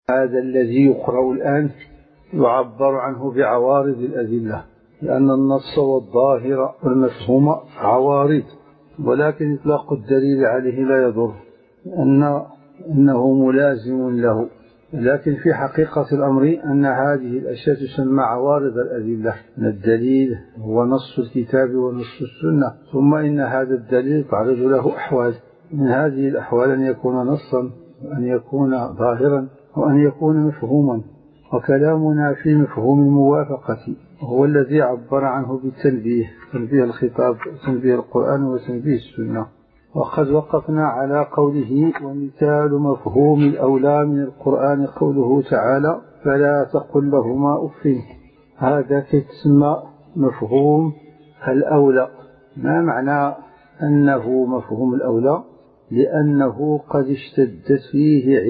هذا الذي يقرأ الآن يعبر عنه بعوارض الأدلة، لأن النص والظاهر والمفهوم عوارض، ولكن إطلاق الدليل عليه لا يضر، أنه ملازم له. لكن في حقيقة الأمر أن هذه الأشياء تسمى عوارض الأدلة، أن الدليل هو نص الكتاب ونص السنة، ثم إن هذا الدليل تعرض له أحوال، من هذه الأحوال أن يكون نصا، وأن يكون ظاهرا، وأن يكون مفهوما. وكلامنا في مفهوم الموافقة هو الذي عبر عنه بالتنبيه، تنبيه الخطاب، تنبيه القرآن وتنبيه السنة. وقد وقفنا على قوله: ومثال مفهوم الأولى من القرآن قوله تعالى: فلا تقل لهما أف. هذا تسمى مفهوم الأولى. ما معنى أنه مفهوم الأولى؟ لأنه قد اشتدت فيه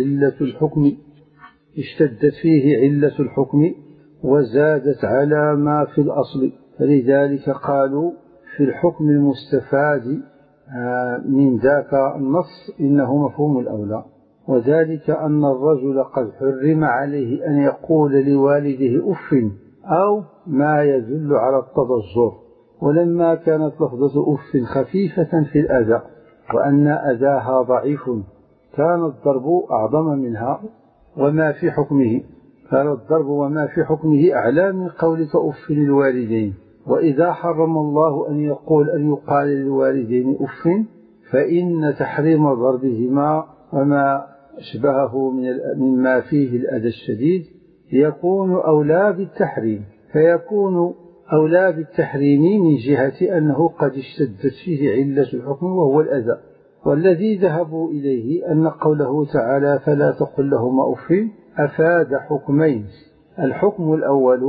علة الحكم وزادت على ما في الأصل، فلذلك قالوا في الحكم المستفاد من ذاك النص إنه مفهوم الأولى. وذلك أن الرجل قد حرم عليه أن يقول لوالده أف أو ما يدل على التضجر، ولما كانت لفظة أف خفيفة في الأذى وأن أذاها ضعيف كان الضرب أعظم منها وما في حكمه، كان الضرب وما في حكمه أعلى من قولك أف للوالدين. وإذا حرم الله أن يقال للوالدين أف، فإن تحريم ضربهما وما أشبهه مما فيه الأذى الشديد يكون أولى بالتحريم، فيكون أولى بالتحريم من جهة أنه قد اشتدت فيه علة الحكم وهو الأذى. والذي ذهبوا إليه أن قوله تعالى: فلا تقل لهما أف أفاد حكمين. الحكم الأول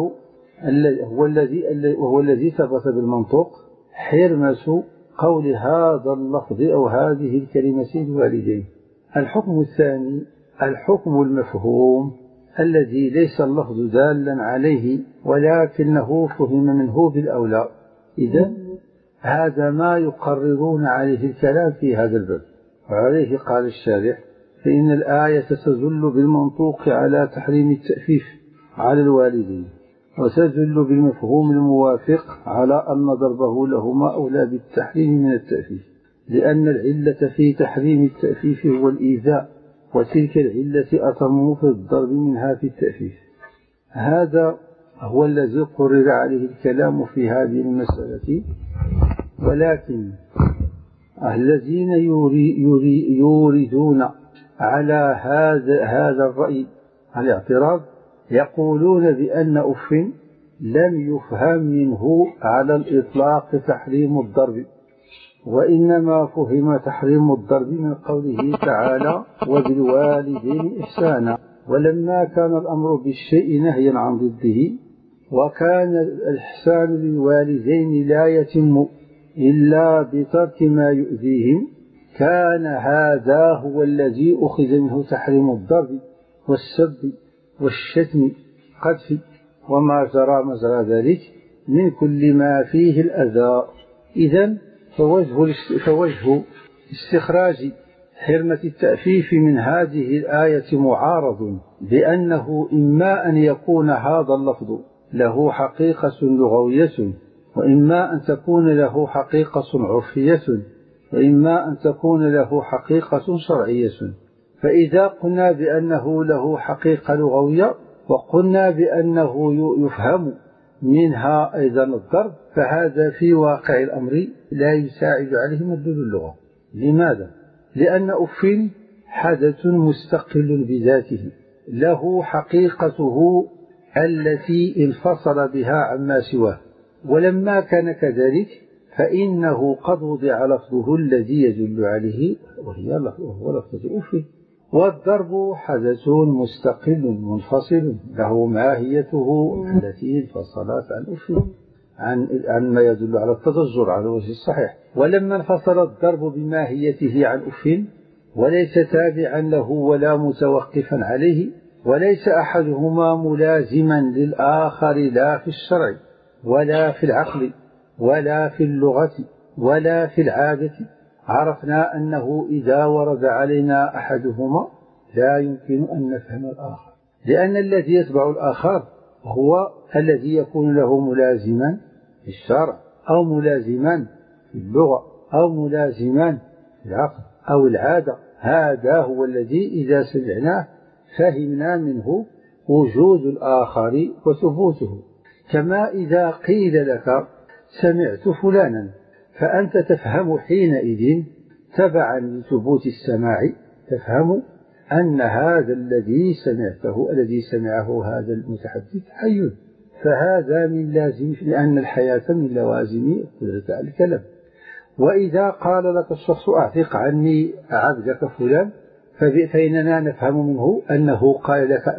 وهو الذي ثبت بالمنطق، حرمة قول هذا اللفظ أو هذه الكلمة للوالدين. الحكم الثاني الحكم المفهوم الذي ليس اللفظ دالا عليه ولكنه فهم منه بالأولى. إذن هذا ما يقررون عليه الكلام في هذا الباب. وعليه قال الشارح: فإن الآية تدل بالمنطوق على تحريم التأفيف على الوالدين، وتدل بالمفهوم الموافق على أن ضربه لهما أولى بالتحريم من التأفيف، لأن العلة في تحريم التأفيف هو الإيذاء، وتلك العلة أتم في الضرب منها في التأفيف. هذا هو الذي قرر عليه الكلام في هذه المسألة. ولكن الذين يوردون على هذا الرأي الاعتراض يقولون بأن أف لم يفهم منه على الإطلاق تحريم الضرب، وإنما فهم تحريم الضرب من قوله تعالى: وبالوالدين إحسانا. ولما كان الأمر بالشيء نهيا عن ضده، وكان الإحسان للوالدين لا يتم إلا بترك ما يؤذيهم، كان هذا هو الذي أخذ منه تحريم الضرب والسب والشتم قذف وما جرى مجرى ذلك من كل ما فيه الأذى. إذن فوجه استخراج حرمة التأفيف من هذه الآية معارض بأنه إما أن يكون هذا اللفظ له حقيقة لغوية، وإما أن تكون له حقيقة عرفية، وإما أن تكون له حقيقة شرعية. فإذا قلنا بأنه له حقيقة لغوية وقلنا بأنه يفهم منها أيضا الضرب، فهذا في واقع الأمر لا يساعد عليه مدلول اللغة. لماذا؟ لأن أف حدث مستقل بذاته له حقيقته التي انفصل بها عما سواه، ولما كان كذلك فإنه قد وضع لفظه الذي يدل عليه وهو لفظة أف. والضرب حدث مستقل منفصل له ماهيته التي انفصلت عن أف، عن ما يدل على التضجر على الوجه الصحيح. ولما انفصل الضرب بماهيته عن أف وليس تابعا له ولا متوقفا عليه، وليس أحدهما ملازما للآخر لا في الشرع ولا في العقل ولا في اللغة ولا في العادة، عرفنا أنه إذا ورد علينا أحدهما لا يمكن أن نفهم الآخر. لأن الذي يتبع الآخر هو الذي يكون له ملازما في الشرع أو ملازما في اللغة أو ملازما في العقل أو العادة. هذا هو الذي إذا سمعناه فهمنا منه وجود الآخر وثبوته. كما إذا قيل لك سمعت فلانا فأنت تفهم حينئذ تبعا لثبوت السماع تفهم أن هذا الذي سمعته الذي سمعه هذا المتحدث حي، فهذا من لازم، لأن الحياة من لوازم قدرة على الكلام. وإذا قال لك الشخص أعتق عني عبدك فلان فإننا نفهم منه أنه قال لك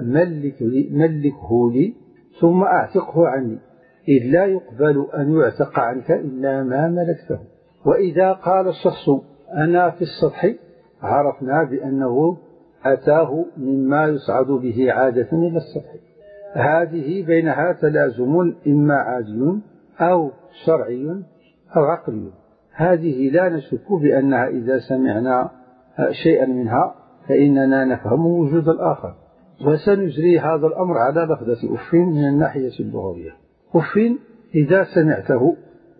ملكه لي ثم أعتقه عني، إذ لا يقبل أن يعتق عنك إلا ما ملكته. وإذا قال الشخص أنا في السطح عرفنا بأنه أتاه مما يصعد به عادة إلى السطح. هذه بينها تلازم إما عادي أو شرعي أو عقلي. هذه لا نشك بأنها إذا سمعنا شيئا منها فإننا نفهم وجود الآخر. وسنجري هذا الأمر على لفظة أف من الناحية اللغوية. أف إذا سمعته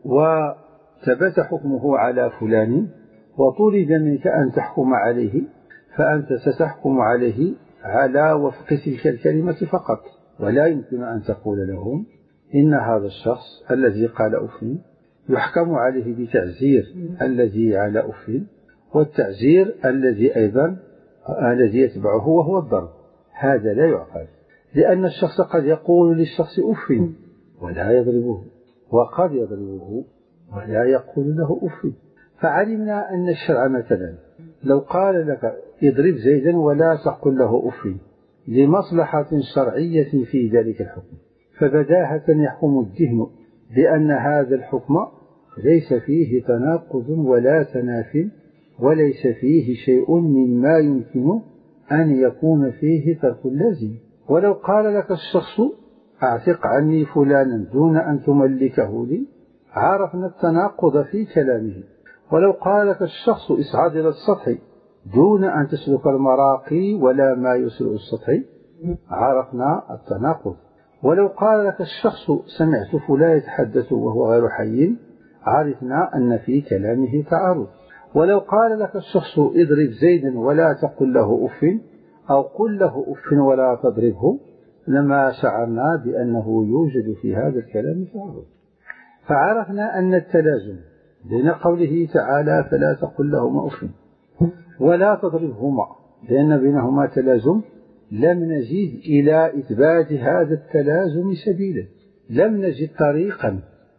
وثبت حكمه على فلان وطلب منك أن تحكم عليه فأنت ستحكم عليه على وفق تلك الكلمة فقط، ولا يمكن أن تقول لهم إن هذا الشخص الذي قال أف يحكم عليه بتعزير الذي على أف، والتعزير الذي أيضا الذي يتبعه وهو الضرب. هذا لا يعقل، لأن الشخص قد يقول للشخص أف ولا يضربه، وقد يضربه ولا يقول له أف. فعلمنا أن الشرع مثلا لو قال لك اضرب زيدا ولا تقل له أف لمصلحة شرعية في ذلك الحكم، فبداهة يحكم الذهن بأن هذا الحكم ليس فيه تناقض ولا تناف، وليس فيه شيء مما يمكن أن يكون فيه ترك اللازم. ولو قال لك الشخص أعتق عني فلانا دون أن تملكه لي عرفنا التناقض في كلامه. ولو قال لك الشخص اصعد إلى السطح دون أن تسلك المراقي ولا ما يسرع السطح عرفنا التناقض. ولو قال لك الشخص سمعت فلان يتحدث وهو غير حي عرفنا أن في كلامه تعارض. ولو قال لك الشخص اضرب زيدا ولا تقل له أف أو قل له أف ولا تضربه لما شعرنا بأنه يوجد في هذا الكلام تعارض. فعرفنا أن التلازم بين قوله تعالى فلا تقل لهما أف ولا تضربهما لأن بينهما تلازم، لم نجد إلى إثبات هذا التلازم سبيلا، لم نجد طريقا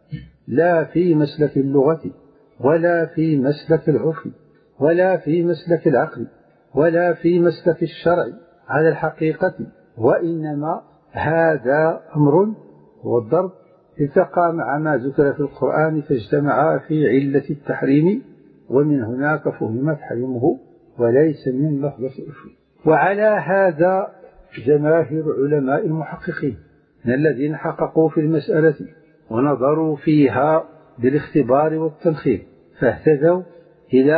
لا في مسلك اللغة ولا في مسلك العرف ولا في مسلك العقل ولا في مسلك الشرع على الحقيقة. وإنما هذا أمر والضرب التقى مع ما ذكر في القرآن فاجتمعا في علة التحريم، ومن هناك فهم تحريمه وليس من لفظة أف. وعلى هذا جماهير علماء المحققين من الذين حققوا في المسألة ونظروا فيها بالاختبار والتنخير فاهتدوا إلى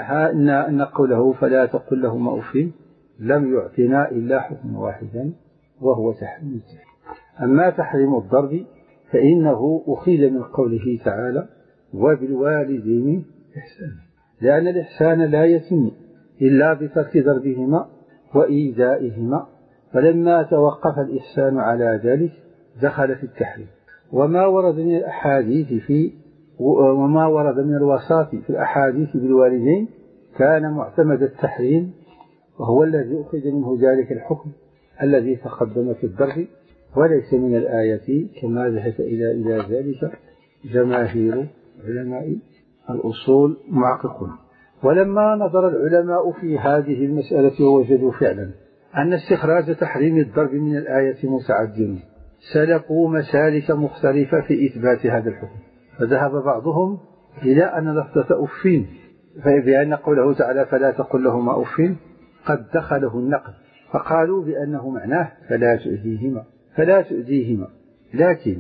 أن قوله فلا تقل لهما أف لم يعطنا إلا حكم واحدا وهو تحريم الزنا. أما تحريم الضرب فإنه أخذ من قوله تعالى وبالوالدين إحسانا، لأن الإحسان لا يتم إلا بترك ضربهما وإيذائهما، فلما توقف الإحسان على ذلك دخل في التحريم. وما ورد من الأحاديث وما ورد من الوصاة في الأحاديث بالوالدين كان معتمد التحريم، وهو الذي أخذ منه ذلك الحكم الذي تقدم في الضرب، وليس من الآية كما ذهب إلى ذلك جماهير علماء الأصول محققون. ولما نظر العلماء في هذه المسألة ووجدوا فعلا أن استخراج تحريم الضرب من الآية متعذر سلكوا مسالك مختلفة في إثبات هذا الحكم. فذهب بعضهم إلى أن لفظة أف بأن قوله تعالى فلا تقل لهما أف قد دخله النقل، فقالوا بأنه معناه فلا تؤذيهما. لكن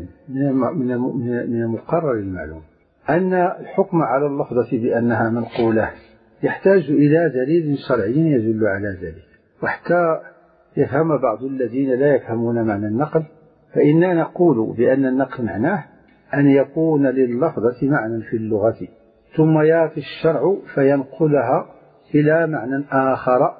من المقرر المعلوم أن الحكم على اللفظة بأنها منقولة يحتاج إلى دليل شرعي يدل على ذلك. وحتى يفهم بعض الذين لا يفهمون معنى النقل، فإننا نقول بأن النقل معناه أن يكون لللفظة معنى في اللغة ثم يأتي الشرع فينقلها إلى معنى آخر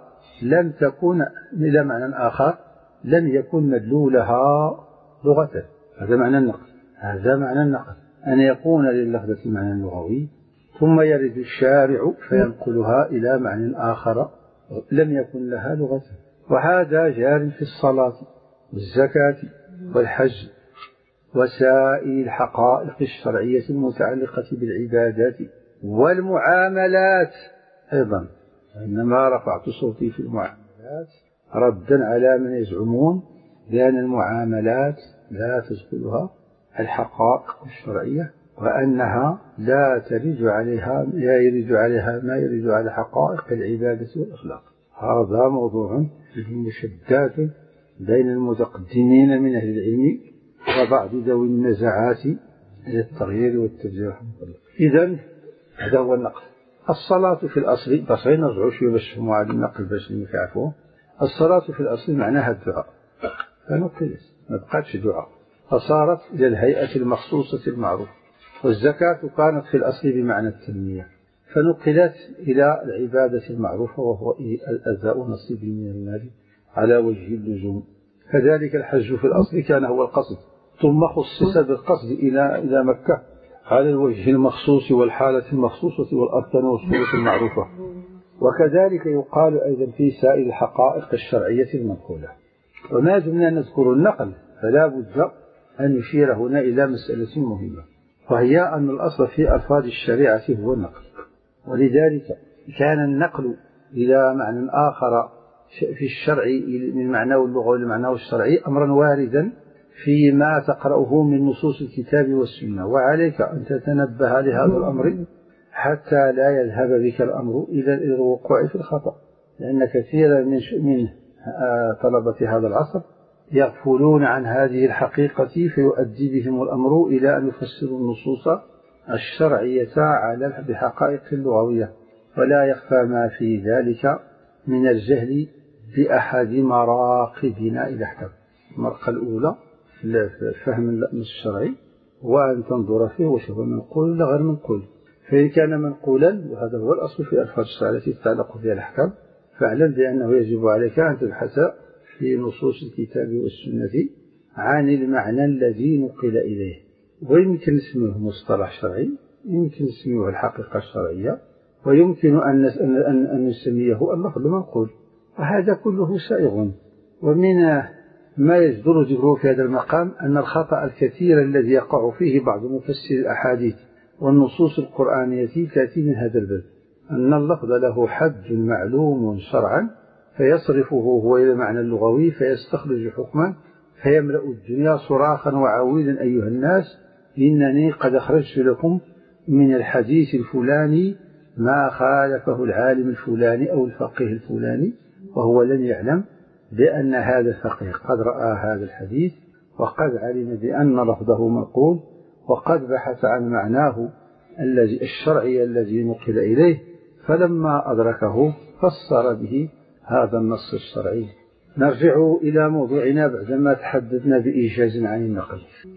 لم يكن مدلولها لغة. هذا معنى النقل، أن يكون لللفظة معنى لغوي ثم يرد الشارع فينقلها إلى معنى آخر لم يكن لها لغة. وهذا جار في الصلاة والزكاة والحج وسائر الحقائق الشرعية المتعلقة بالعبادات والمعاملات أيضا. إنما رفعت صوتي في المعاملات ردا على من يزعمون بأن المعاملات لا تدخلها الحقائق الشرعية وأنها لا يرد عليها ما يرد على حقائق العبادة والأخلاق. هذا موضوع فيه مشدات بين المتقدمين من أهل العلم وبعض ذوي النزعات للتغيير والتبديل. إذن هذا هو النقل. الصلاة في الأصل بس غير نرجعوا شوية باش مع النقل باش نعرفوه. الصلاة في الأصل معناها الدعاء، فنقلت ما بقاتش دعاء فصارت إلى الهيئة المخصوصة المعروفة. والزكاة كانت في الأصل بمعنى التنمية فنقلت إلى العبادة المعروفة وهو أداء نصيب من المال على وجه اللزوم. كذلك الحج في الأصل كان هو القصد ثم خصص بالقصد إلى مكة على الوجه المخصوص والحالة المخصوصة والأركان والصورة المعروفة. وكذلك يقال أيضا في سائر الحقائق الشرعية المنقولة. وما دمنا نذكر النقل فلا بد أن نشير هنا إلى مسألة مهمة، وهي أن الأصل في ألفاظ الشريعة هو النقل، ولذلك كان النقل إلى معنى آخر في الشرع من معناه اللغوي لمعناه الشرعي أمرا واردا فيما تقرأه من نصوص الكتاب والسنة. وعليك أن تتنبه لهذا الأمر حتى لا يذهب بك الأمر إلى الوقوع في الخطأ، لأن كثيرا من طلبة هذا العصر يغفلون عن هذه الحقيقة فيؤدي بهم الأمر إلى أن يفسروا النصوص الشرعية على بحقائق اللغوية، ولا يخفى ما في ذلك من الجهل بأحد مراقبنا إلى حكم. المرقة الأولى فهم النص الشرعي وأن تنظر فيه وشوف منقول ولا غير منقول. فإن كان منقولا وهذا هو الأصل في الألفاظ الشرعية التي تتعلق بها الأحكام فاعلم بأنه يجب عليك أن تبحث في نصوص الكتاب والسنة عن المعنى الذي نقل إليه. ويمكن اسمه مصطلح شرعي، يمكن اسمه الحقيقة الشرعية، ويمكن أن نسميه اللفظ المنقول، وهذا كله سائغ. ومن ما يجدر ذكره في هذا المقام أن الخطأ الكثير الذي يقع فيه بعض مفسر الأحاديث والنصوص القرآنية تأتي من هذا الباب، أن اللفظ له حد معلوم شرعا فيصرفه هو إلى المعنى اللغوي فيستخرج حكما فيملأ الدنيا صراخا وعويلا أيها الناس إنني قد أخرجت لكم من الحديث الفلاني ما خالفه العالم الفلاني أو الفقيه الفلاني، وهو لن يعلم بأن هذا الفقيه قد رأى هذا الحديث وقد علم بأن لفظه منقول وقد بحث عن معناه الشرعي الذي نقل إليه، فلما أدركه فسر به هذا النص الشرعي. نرجع إلى موضوعنا بعدما تحدثنا بإيجاز عن النقل.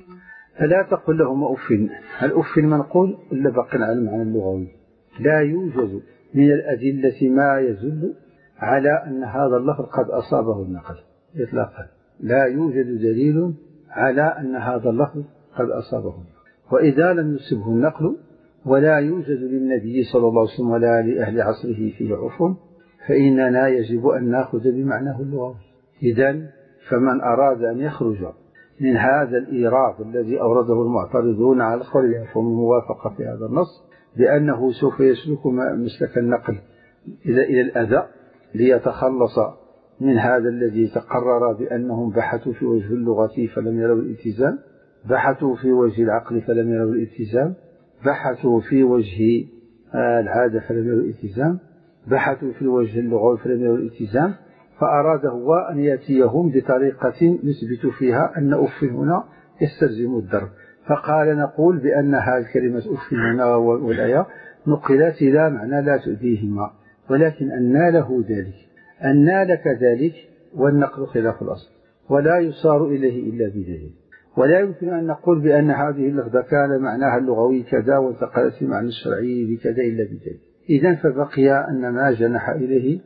فلا تقل لهما أف، هل أف منقول ولا باق على المعنى اللغوي؟ لا يوجد من الأدلة ما يدل على أن هذا اللفظ قد أصابه النقل إطلاقا، لا يوجد دليل على أن هذا اللفظ قد أصابه النقل. وإذا لم يصبه النقل ولا يوجد للنبي صلى الله عليه وسلم ولا لأهل عصره فيه عرف فإننا يجب أن نأخذ بمعناه اللغوي. إذن فمن أراد أن يخرج من هذا الإيراد الذي أورده المعترضون على القول يفهم الموافقة في هذا النص بأنه سوف يسلك مسلك النقل إلى الأذى ليتخلص من هذا الذي تقرر بأنهم بحثوا في وجه اللغة فلم يروا الالتزام، بحثوا في وجه العقل فلم يروا الالتزام، بحثوا في وجه العادة فلم يروا الالتزام، بحثوا في الوجه اللغوي فلم يروا الالتزام، فأراد هو أن يأتيهم بطريقة نثبت فيها أن أف هنا يستلزم الضرب. فقال نقول بأن هذه كلمة أف هنا والآية نقلت إلى معنى لا تؤذيهما، ولكن أن له ذلك، أن لك ذلك والنقل خلاف الأصل، ولا يصار إليه إلا بدليل. ولا يمكن أن نقول بأن هذه اللفظة كان معناها اللغوي كذا وانتقلت المعنى الشرعي بكذا إلا بدليل. إذن فبقي أن ما جنح إليه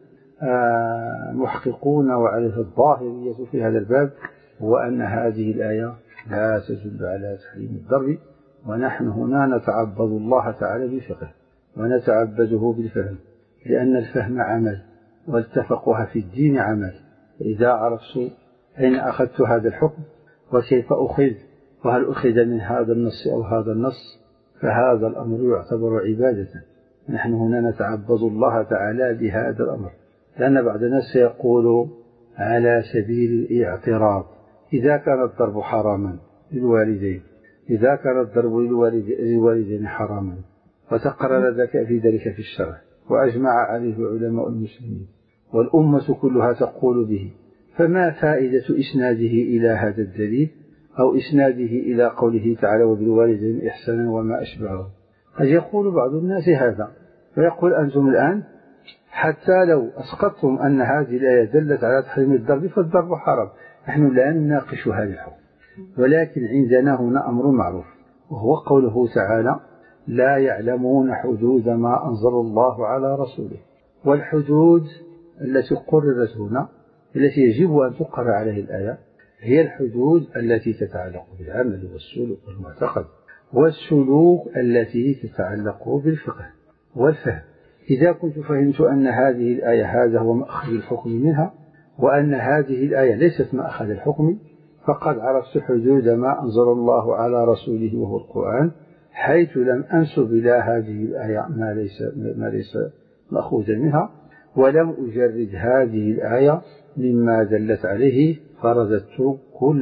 محققون وعليه الظاهرية في هذا الباب هو أن هذه الآية لا تدل على تحريم الضرب، ونحن هنا نتعبد الله تعالى بفقه ونتعبده بالفهم، لأن الفهم عمل والتفقه في الدين عمل. إذا عرفت أين أخذت هذا الحكم وكيف أخذ وهل أخذ من هذا النص أو هذا النص فهذا الأمر يعتبر عبادة. نحن هنا نتعبد الله تعالى بهذا الأمر، لأن بعض الناس سيقول على سبيل الاعتراض إذا كان الضرب حراما للوالدين، إذا كان الضرب للوالدين حراما وتقرر ذلك في ذلك في الشرع وأجمع عليه علماء المسلمين والأمة كلها تقول به، فما فائدة إسناده إلى هذا الدليل أو إسناده إلى قوله تعالى وبالوالدين إحسانا وما أشبهه؟ قد يقول بعض الناس هذا فيقول أنتم الآن حتى لو أسقطتم أن هذه الآية دلت على تحريم الضرب فالضرب حرام، نحن لا نناقش هذا الحكم، ولكن عندنا هنا أمر معروف وهو قوله تعالى لا يعلمون حدود ما أنزل الله على رسوله. والحدود التي قررت هنا التي يجب أن تقرر عليه الآية هي الحدود التي تتعلق بالعمل والسلوك والمعتقد، والسلوك التي تتعلق بالفقه والفهم. إذا كنت فهمت أن هذه الآية هذا هو مأخذ الحكم منها وأن هذه الآية ليست مأخذ الحكم، فقد عرفت حدود ما أنزل الله على رسوله وهو القرآن، حيث لم أنسب إلى هذه الآية ما ليس مأخوذا منها، ولم أجرد هذه الآية مما دلت عليه، فرددت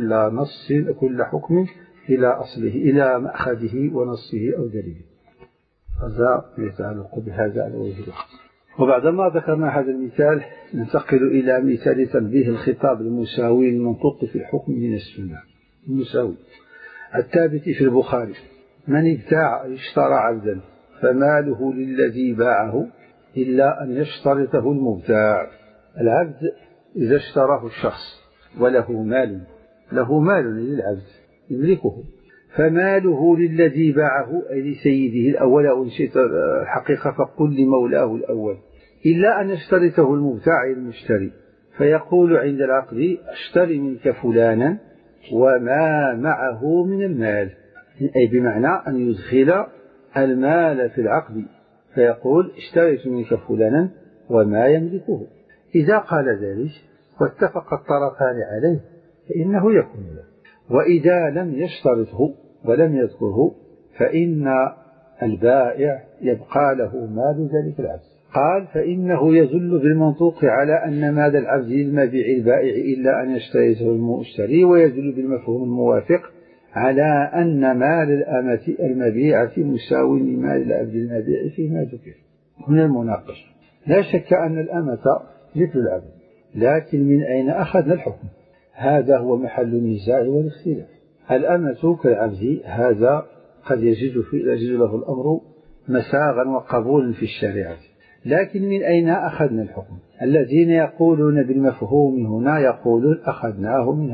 كل حكم إلى أصله إلى مأخذه ونصه أو دليله. هذا يتعلق بهذا على وجه الأخر. وبعدما ذكرنا هذا المثال ننتقل إلى مثال تنبيه الخطاب المساوي للمنطوق في الحكم من السنة. المساوي الثابت في البخاري: من ابتاع اشترى عبدا فماله للذي باعه إلا أن يشترطه المبتاع. العبد إذا اشتراه الشخص وله مال للعبد يملكه، فماله للذي باعه أي لسيده الأول، أو نشيط الحقيقة فقل لمولاه الأول، إلا أن يشترطه المبتاع المشتري، فيقول عند العقد اشتري منك فلانا وما معه من المال، أي بمعنى أن يدخل المال في العقد، فيقول اشتريت منك فلانا وما يملكه. إذا قال ذلك واتفق الطرفان عليه فإنه يكون له، وإذا لم يشترطه ولم يذكره فإن البائع يبقى له مال ذلك العبد. قال فإنه يدل بالمنطوق على أن مال العبد للمبيع البائع إلا أن يشترطه المشتري، ويدل بالمفهوم الموافق على أن مال الأمة المبيعة مساو لمال العبد المبيع فيما ذكر. هنا المناقش. لا شك أن الأمة مثل العبد، لكن من أين أخذنا الحكم؟ هذا هو محل النزاع والاختلاف. الأمة كالعبد هذا قد يجد له الأمر مساغا وقبولا في الشريعة، لكن من أين أخذنا الحكم؟ الذين يقولون بالمفهوم هنا يقولون أخذناه من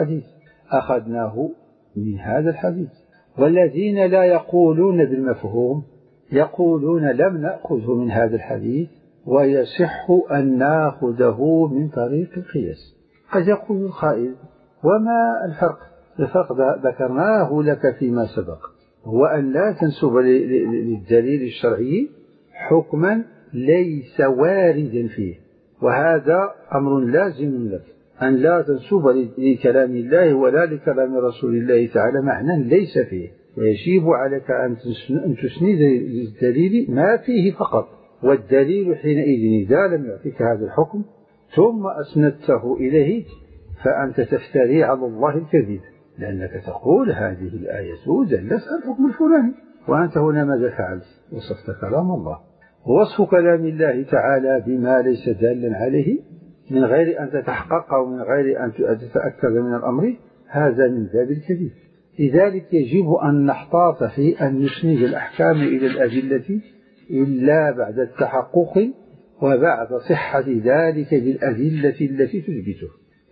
هذا الحديث، والذين لا يقولون بالمفهوم يقولون لم نأخذه من هذا الحديث ويصح أن نأخذه من طريق القياس. قد يقول القائل وما الفرق؟ الفرق ذكرناه لك فيما سبق، هو أن لا تنسب للدليل الشرعي حكما ليس واردا فيه، وهذا أمر لازم لك أن لا تنسب لكلام الله ولا لكلام رسول الله تعالى معنى ليس فيه، ويجب عليك أن تسند للدليل ما فيه فقط، والدليل حينئذ إذا لم يعطيك هذا الحكم ثم أسندته إليه فأنت تفتري على الله الكذب، لأنك تقول هذه الآية دلت على الحكم الفلاني، وأنت هنا ماذا فعلت؟ وصفت كلام الله. ووصف كلام الله تعالى بما ليس دالا عليه من غير أن تتحقق ومن غير أن تتأكد من الأمر، هذا من باب الكذب. لذلك يجب أن نحتاط في أن نسند الأحكام إلى الأدلة إلا بعد التحقق وبعد صحة ذلك بالأدلة التي تثبته.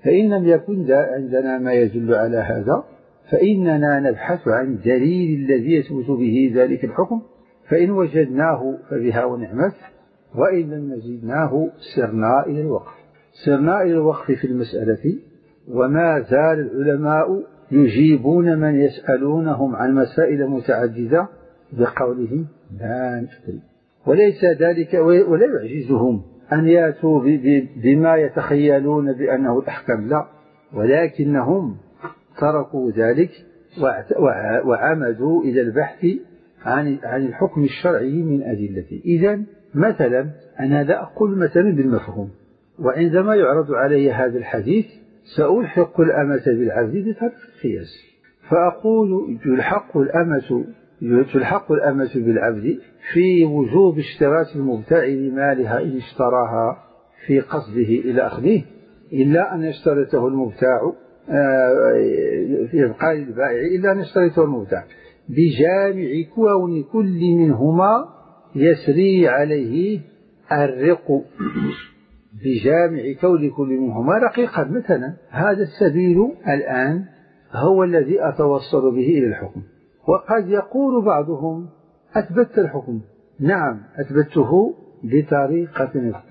فإن لم يكن عندنا ما يدل على هذا فإننا نبحث عن الدليل الذي يثبت به ذلك الحكم، فإن وجدناه فبها ونعمت، وإن لم نجدناه سرنا إلى الوقف. سرنا إلى الوقف في المسألة، وما زال العلماء يجيبون من يسألونهم عن مسائل متعددة بقولهم لا ندري، وليس ذلك ولا يعجزهم أن يأتوا بما يتخيلون بأنه الأحكام، لا، ولكنهم تركوا ذلك وعمدوا إلى البحث عن الحكم الشرعي من أدلته. إذن مثلا أنا لا أقول مثلا بالمفهوم، وعندما يعرض علي هذا الحديث سألحق الأمة بالعبد بطريق القياس، فأقول تلحق الأمة بالعبد في وجوب اشتراط المبتاع لمالها إن اشتراها في قصده إلى أخذه، إلا أن يشترطه المبتاع في إبقاء البائع، إلا أن يشترطه المبتاع بجامع كون كل منهما يسري عليه الرق، بجامع كون كل منهما رقيقا مثلا. هذا السبيل الآن هو الذي أتوصل به إلى الحكم. وقد يقول بعضهم أثبت الحكم، نعم أثبته بطريقة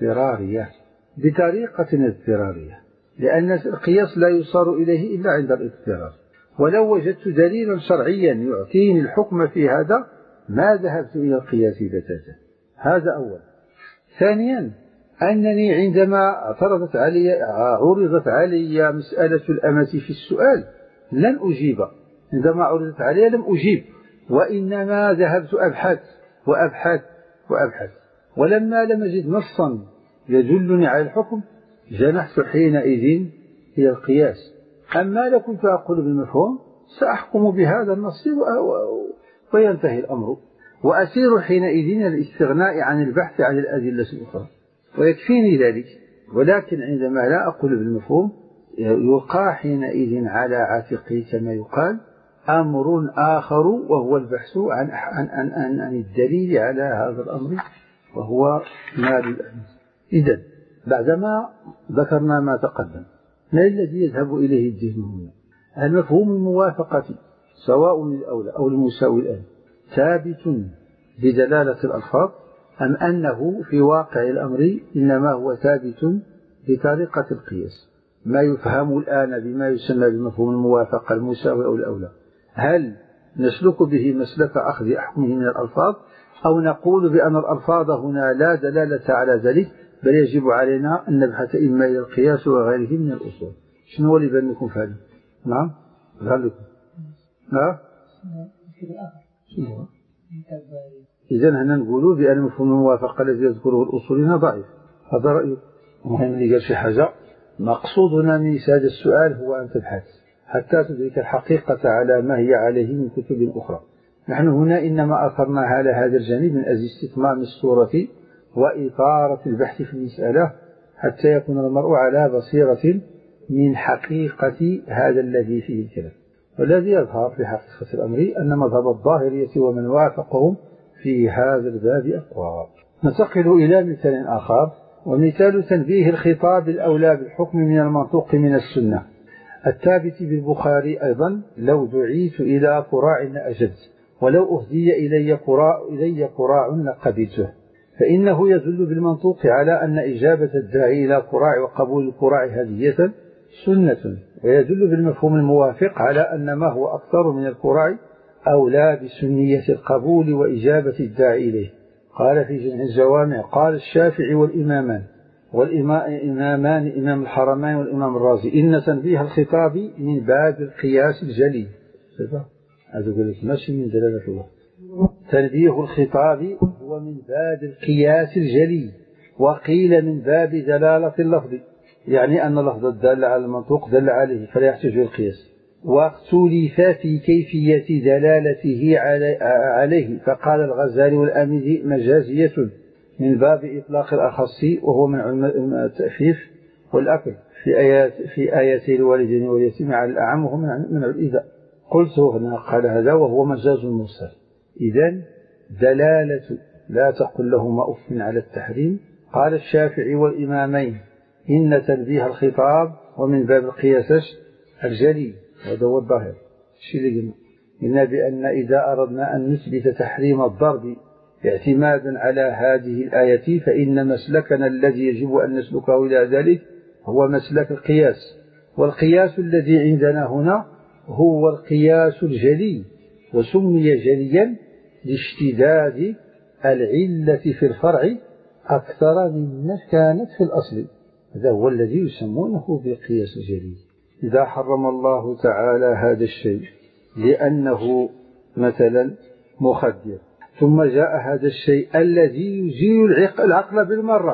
اضطرارية، لأن القياس لا يصار إليه إلا عند الاضطرار، ولو وجدت دليلا شرعيا يعطيني الحكم في هذا ما ذهبت إلى القياس بتاتا. هذا أولا. ثانيا أنني عندما عرضت علي مسألة الأمة في السؤال لن أجيب، عندما عرضت علي لم أجيب، وإنما ذهبت وأبحث، ولما لم أجد نصا يدلني على الحكم جنحت حينئذ إلى القياس. أما لو كنت أقول بالمفهوم سأحكم بهذا النص وينتهي الأمر، وأسير حينئذ الاستغناء عن البحث عن الأدلة الأخرى ويكفيني ذلك. ولكن عندما لا أقول بالمفهوم يلقى حينئذ على عاتقي كما يقال أمر آخر، وهو البحث عن الدليل على هذا الأمر، وهو مال الأمة. إذن بعدما ذكرنا ما تقدم، ما الذي يذهب إليه الذهن هنا؟ هل مفهوم الموافقة سواء الأولى أو المساوي الآن ثابت بدلالة الألفاظ، أم أنه في واقع الأمر إنما هو ثابت بطريقة القياس، ما يفهم الآن بما يسمى بمفهوم الموافقة المساوي أو الأولى؟ هل نسلك به مسلك أخذ أحكمه من الألفاظ، أو نقول بأن الألفاظ هنا لا دلالة على ذلك، بل يجب علينا أن نبحث إما إلى القياس وغيره من الأصول؟ شنو هو اللي بان لكم فعلا؟ نعم قال لكم لا إذن هنا نقولوا بأن مفهوم الموافقة الذي يذكره الأصوليين ضعيف. هذا رأيك. المهم اللي قال شي حاجة، مقصودنا من هذا السؤال هو أن تبحث حتى تدرك الحقيقة على ما هي عليه من كتب أخرى. نحن هنا إنما أثرنا على هذا الجانب من أجل استتمام الصورة وإثارة البحث في المسألة، حتى يكون المرء على بصيرة من حقيقة هذا الذي فيه الكلام. والذي يظهر في حقيقة الأمر أن مذهب الظاهرية ومن وافقهم في هذا الباب أقوى. ننتقل إلى مثال آخر، ومثال تنبيه الخطاب الأولى بالحكم من المنطوق من السنة الثابت بالبخاري أيضا: لو دعيت إلى قراع لأجبت، ولو أهدي إلي قراع لقبلته. فإنه يدل بالمنطوق على أن إجابة الداعي إلى قراع وقبول القراع هدية سنة، ويدل بالمفهوم الموافق على أن ما هو أكثر من القراع أولى بسنية القبول وإجابة الداعي إليه. قال في جمع الجوامع: قال الشافعي والإمامان إمام الحرمين والإمام الرازي: إن تنبيه الخطاب من باب القياس الجلي. هذا قال لك ماشي من دلالة الله. تنبيه الخطاب هو من باب القياس الجلي، وقيل من باب دلالة اللفظ، يعني أن اللفظ الدال على المنطوق دل عليه فلا يحتاج إلى القياس. واختلف في كيفية دلالته عليه، فقال الغزالي والآمدي: مجازية من باب إطلاق الأخص، وهو من التأفيف والأكل في آياتي الوالدين واليتيم على الأعم، وهو من الإيذاء. قلت هنا قال هذا وهو مجاز مرسل. إذن دلالة لا تقل لهما أف على التحريم. قال الشافعي والإمامين: إن تنبيه الخطاب ومن باب القياس الجلي، هذا هو الظاهر. الشيء اللي قلنا بأن إذا أردنا أن نثبت تحريم الضرب اعتمادا على هذه الآية فإن مسلكنا الذي يجب أن نسلكه إلى ذلك هو مسلك القياس. والقياس الذي عندنا هنا هو القياس الجلي، وسمي جليا لاشتداد العلة في الفرع أكثر مما كانت في الأصل. هذا هو الذي يسمونه بالقياس الجلي. إذا حرم الله تعالى هذا الشيء لأنه مثلا مخدر، ثم جاء هذا الشيء الذي يزيل العقل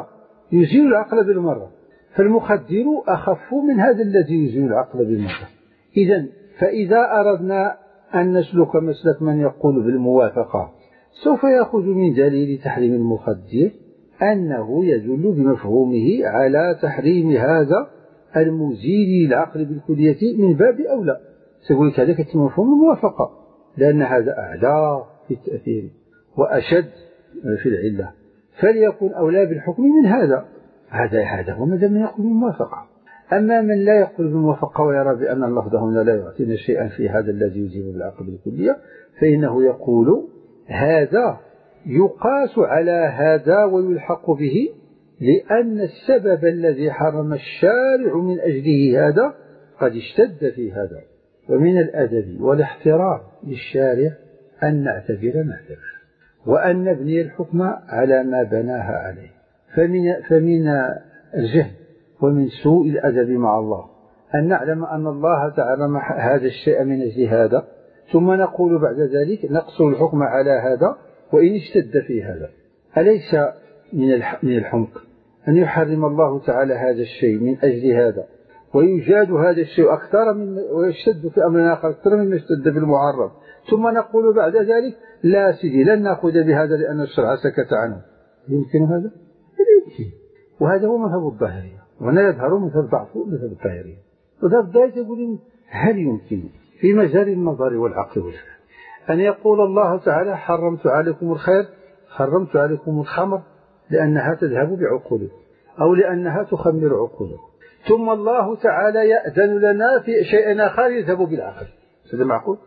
بالمرة، فالمخدر أخف من هذا الذي يزيل العقل بالمرة. فإذا أردنا أن نسلك مسلك من يقول بالموافقة سوف يأخذ من دليل تحريم المخدر أنه يدل بمفهومه على تحريم هذا المزيل للعقل بالكلية من باب أولى. سيقول لك هذا مفهوم الموافقة، لأن هذا أعلى في التأثير وأشد في العلة، فليكن أولى بالحكم من هذا هو ماذا من يقول بالموافقة. أما من لا يقول بالموافقة ويرى بأن اللفظ هنا لا يعطينا شيئا في هذا الذي يزيل العقل بالكلية، فإنه يقول هذا يقاس على هذا ويلحق به، لأن السبب الذي حرم الشارع من أجله هذا قد اشتد في هذا. ومن الأدب والاحترام للشارع أن نعتبر ما اعتبر، وأن نبني الحكم على ما بناها عليه. فمن الجهل ومن سوء الأدب مع الله أن نعلم أن الله تعالى هذا الشيء من أجل هذا، ثم نقول بعد ذلك نقصر الحكم على هذا وإن اشتد في هذا. أليس من الحمق أن يحرم الله تعالى هذا الشيء من أجل هذا ويجاد هذا الشيء أكثر من ويشتد في أمر آخر أكثر مما اشتد في المحرم، ثم نقول بعد ذلك لا سيدي لن نأخذ بهذا لأن الشرع سكت عنه؟ يمكن هذا؟ لا يمكن. وهذا هو مذهب الظاهرية، وهنا يظهر مثل ضعف مذهب الظاهرية. وذا الظاهرية يقول هل يمكن في مجال النظر والعقل والفهم أن يقول الله تعالى حرمت عليكم الخير، حرمت عليكم الخمر لأنها تذهب بعقولكم أو لأنها تخمر عقولكم، ثم الله تعالى يأذن لنا في شيء آخر يذهب بالعقل؟ هذا معقول؟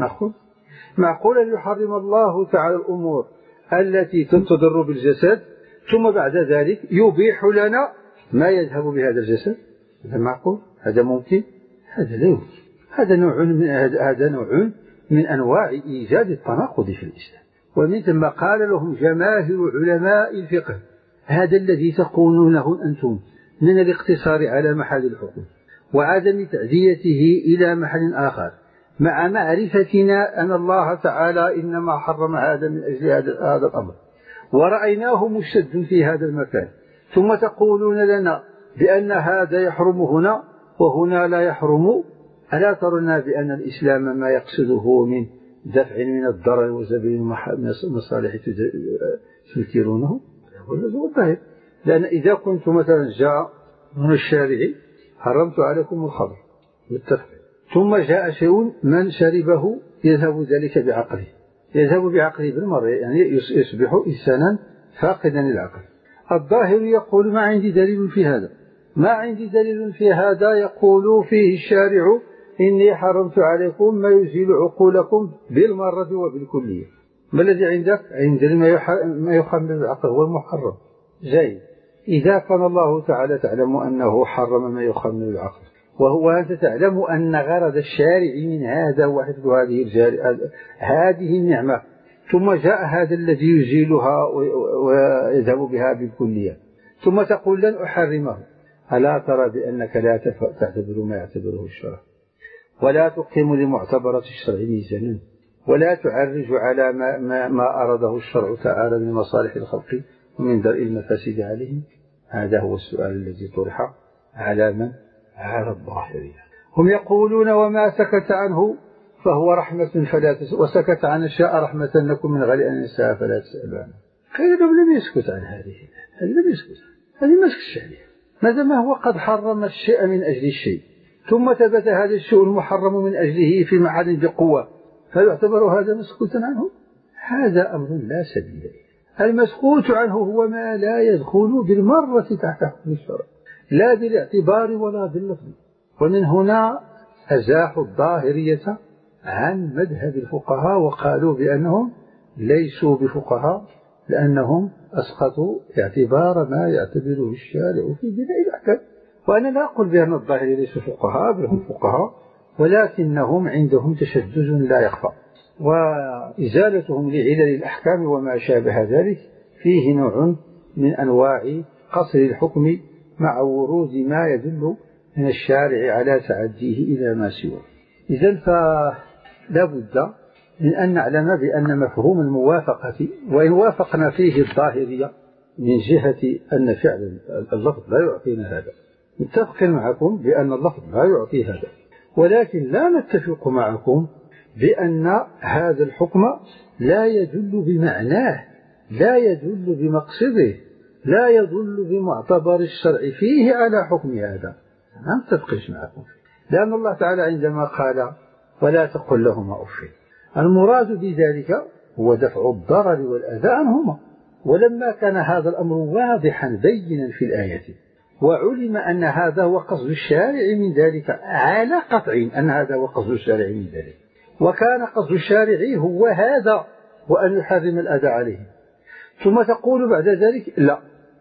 معقول أن يحرم الله تعالى الأمور التي تضر بالجسد ثم بعد ذلك يبيح لنا ما يذهب بهذا الجسد؟ هذا معقول؟ هذا ممكن؟ هذا لا يمكن. هذا نوع من أنواع إيجاد التناقض في الإسلام. ومن ثم قال لهم جماهير علماء الفقه هذا الذي تقولونه أنتم من الاقتصار على محل الحكم وعدم تعديته إلى محل آخر، مع معرفتنا أن الله تعالى إنما حرم هذا من أجل هذا الأمر ورأيناه مشتد في هذا المكان، ثم تقولون لنا بأن هذا يحرم هنا وهنا لا يحرم. ألا ترون بأن الإسلام ما يقصده من دفع من الضرر وسبيل المصالح تنكرونه؟ هو الظاهر. لأن إذا كنت مثلا جاء من الشارع حرمت عليكم الخمر بالتفعيل، ثم جاء شيء من شربه يذهب ذلك بعقله، يذهب بعقله بالمرة، يعني يصبح إنسانا فاقدا للعقل. الظاهر يقول ما عندي دليل في هذا، ما عندي دليل في هذا يقول فيه الشارع إني حرمت عليكم ما يزيل عقولكم بالمرة وبالكلية. ما الذي عندك؟ عندنا ما يخمر العقل هو المحرم. جيد. إذا كان الله تعالى تعلم أنه حرم ما يخمر العقل، وأنت تعلم أن غرض الشارع من هذا هو حفظ هذه النعمة، ثم جاء هذا الذي يزيلها ويذهب بها بالكلية، ثم تقول لن أحرمه. ألا ترى بأنك لا تعتبر ما يعتبره الشرع، ولا تقيم لمعتبرات الشرع ميزانا، ولا تعرج على ما أراده الشرع تعالى من مصالح الخلق ومن درء المفاسد عليهم؟ هذا هو السؤال الذي طرح على من؟ على الظاهرية. هم يقولون وما سكت عنه فهو رحمة فلا تسأل، وسكت عن أشياء رحمة لكم من غير أن يسأل فلا تسألوا عنه. خير لم يسكت عن هذه، لم يسكت، هذه ما سكتش عليها. ماذا ما هو قد حرم الشيء من أجل الشيء، ثم ثبت هذا الشيء المحرم من أجله في معاد بقوة، فيعتبر هذا مسكوتا عنه؟ هذا أمر لا سبيل إليه. المسكوت عنه هو ما لا يدخل بالمرة تحت حكم الشرع، لا بالاعتبار ولا باللفظ. ومن هنا أزاحوا الظاهرية عن مذهب الفقهاء وقالوا بأنهم ليسوا بفقهاء لأنهم أسقطوا اعتبار ما يعتبره الشارع في بناء الأحكام. وأنا لا أقول بأن الظاهرية ليسوا فقهاء، بل هم فقهاء، ولكنهم عندهم تشدد لا يخفى، وإزالتهم لعلل الأحكام وما شابه ذلك فيه نوع من أنواع قصر الحكم مع ورود ما يدل من الشارع على تعديه إلى ما سواه. إذن فلا بد من أن نعلم بأن مفهوم الموافقة وإن وافقنا فيه الظاهرية من جهة أن فعل اللفظ لا يعطينا هذا، متفق معكم بأن اللفظ لا يعطي هذا، ولكن لا نتفق معكم بأن هذا الحكم لا يدل بمعناه، لا يدل بمقصده، لا يدل بمعتبر الشرع فيه على حكم هذا. ما نتفقش معكم، لأن الله تعالى عندما قال ولا تقل لهما أف، المراد بذلك هو دفع الضرر والأذى عنهما. ولما كان هذا الأمر واضحا بينا في الآية وعلم أن هذا هو قصد الشارع من ذلك على قطع أن هذا هو قصد الشارع من ذلك، وكان قصد الشارع هو هذا وأن يحرم الأذى عليه، ثم تقول بعد ذلك لا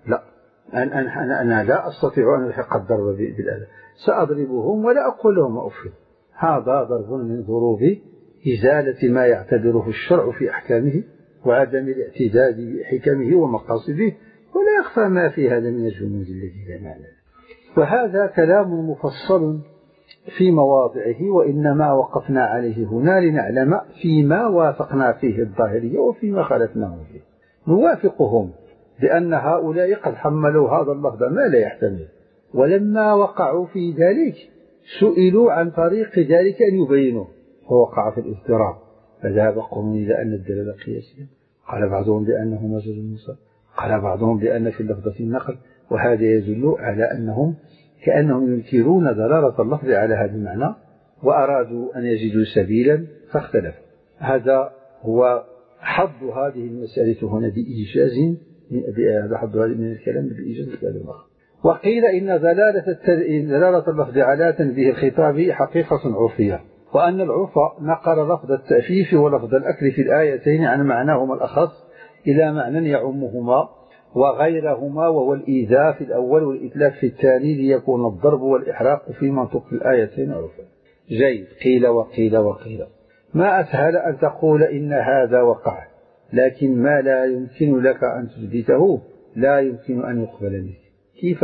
أنا لا أستطيع أن ألحق الضرب بالأذى، سأضربهم ولا أقول لهم أف. هذا ضرب من ضروب إزالة ما يعتبره الشرع في أحكامه وعدم الاعتداد بحكمه ومقاصده، ولا يخفى ما في هذا من الجنود الذي لا معنى له. وهذا كلام مفصل في مواضعه، وإنما وقفنا عليه هنا لنعلم فيما وافقنا فيه الظاهرية وفيما خالفناه فيه. نوافقهم بأن هؤلاء قد حملوا هذا اللفظ ما لا يحتمل، ولما وقعوا في ذلك سئلوا عن طريق ذلك أن يبينوه فوقع في الاضطراب، فذهب قوم إلى أن الدلالة قياسية، قال بعضهم بأنه مجاز الموصل، قال بعضهم بأن في اللفظة النقل، وهذا يدل على أنهم كأنهم ينكرون دلالة اللفظ على هذا المعنى وأرادوا أن يجدوا سبيلا فاختلفوا. هذا هو حظ هذه المسألة هنا بإيجاز هذا حظ هذه من الكلام بإيجاز الكلام الآخر. وقيل إن دلالة اللفظ على تنبيه الخطاب حقيقة عرفية، وأن العرف نقل لفظ التأفيف ولفظ الأكل في الآيتين عن معناهما الأخص إلى معنى يعمهما وغيرهما، وهو الإيذاء في الأول والإتلاف في الثاني، ليكون الضرب والإحراق في منطق الآيتين عرفا. جيد. قيل وقيل وقيل. ما أسهل أن تقول إن هذا وقع، لكن ما لا يمكن لك أن تثبته لا يمكن أن يقبل منك. كيف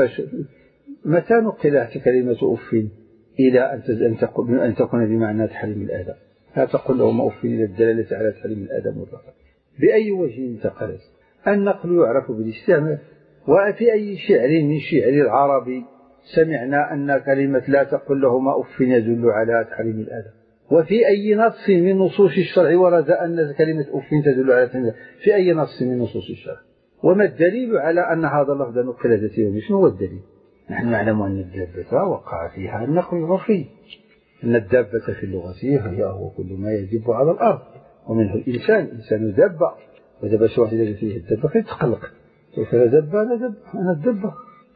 متى نقلت كلمة أف إلى أن تكون بمعنى تحريم الآدم؟ لا تقل لهم أف إلى الدلالة على تحريم الآدم مطلقا. بأي وجه انتقلت؟ النقل يعرف بالاستعمال، وفي أي شعر من شعر العرب سمعنا أن كلمة لا تقل لهما أف يدل على تحريم الآدم؟ وفي أي نص من نصوص الشرع ورد أن كلمة أف تدل على تحريم الآدم؟ في أي نص من نصوص الشرع؟ وما الدليل على أن هذا اللفظ نقل ذاتيا؟ شنو هو الدليل؟ نحن نعلم أن الدابة وقع فيها النقل العرفي، أن الدابة في اللغة هو كل ما يدب على الأرض، ومنه الإنسان، إنسان دابة، ودابة واحدة فيه الدابة تتقلق، سوف دابة أنا الدابة،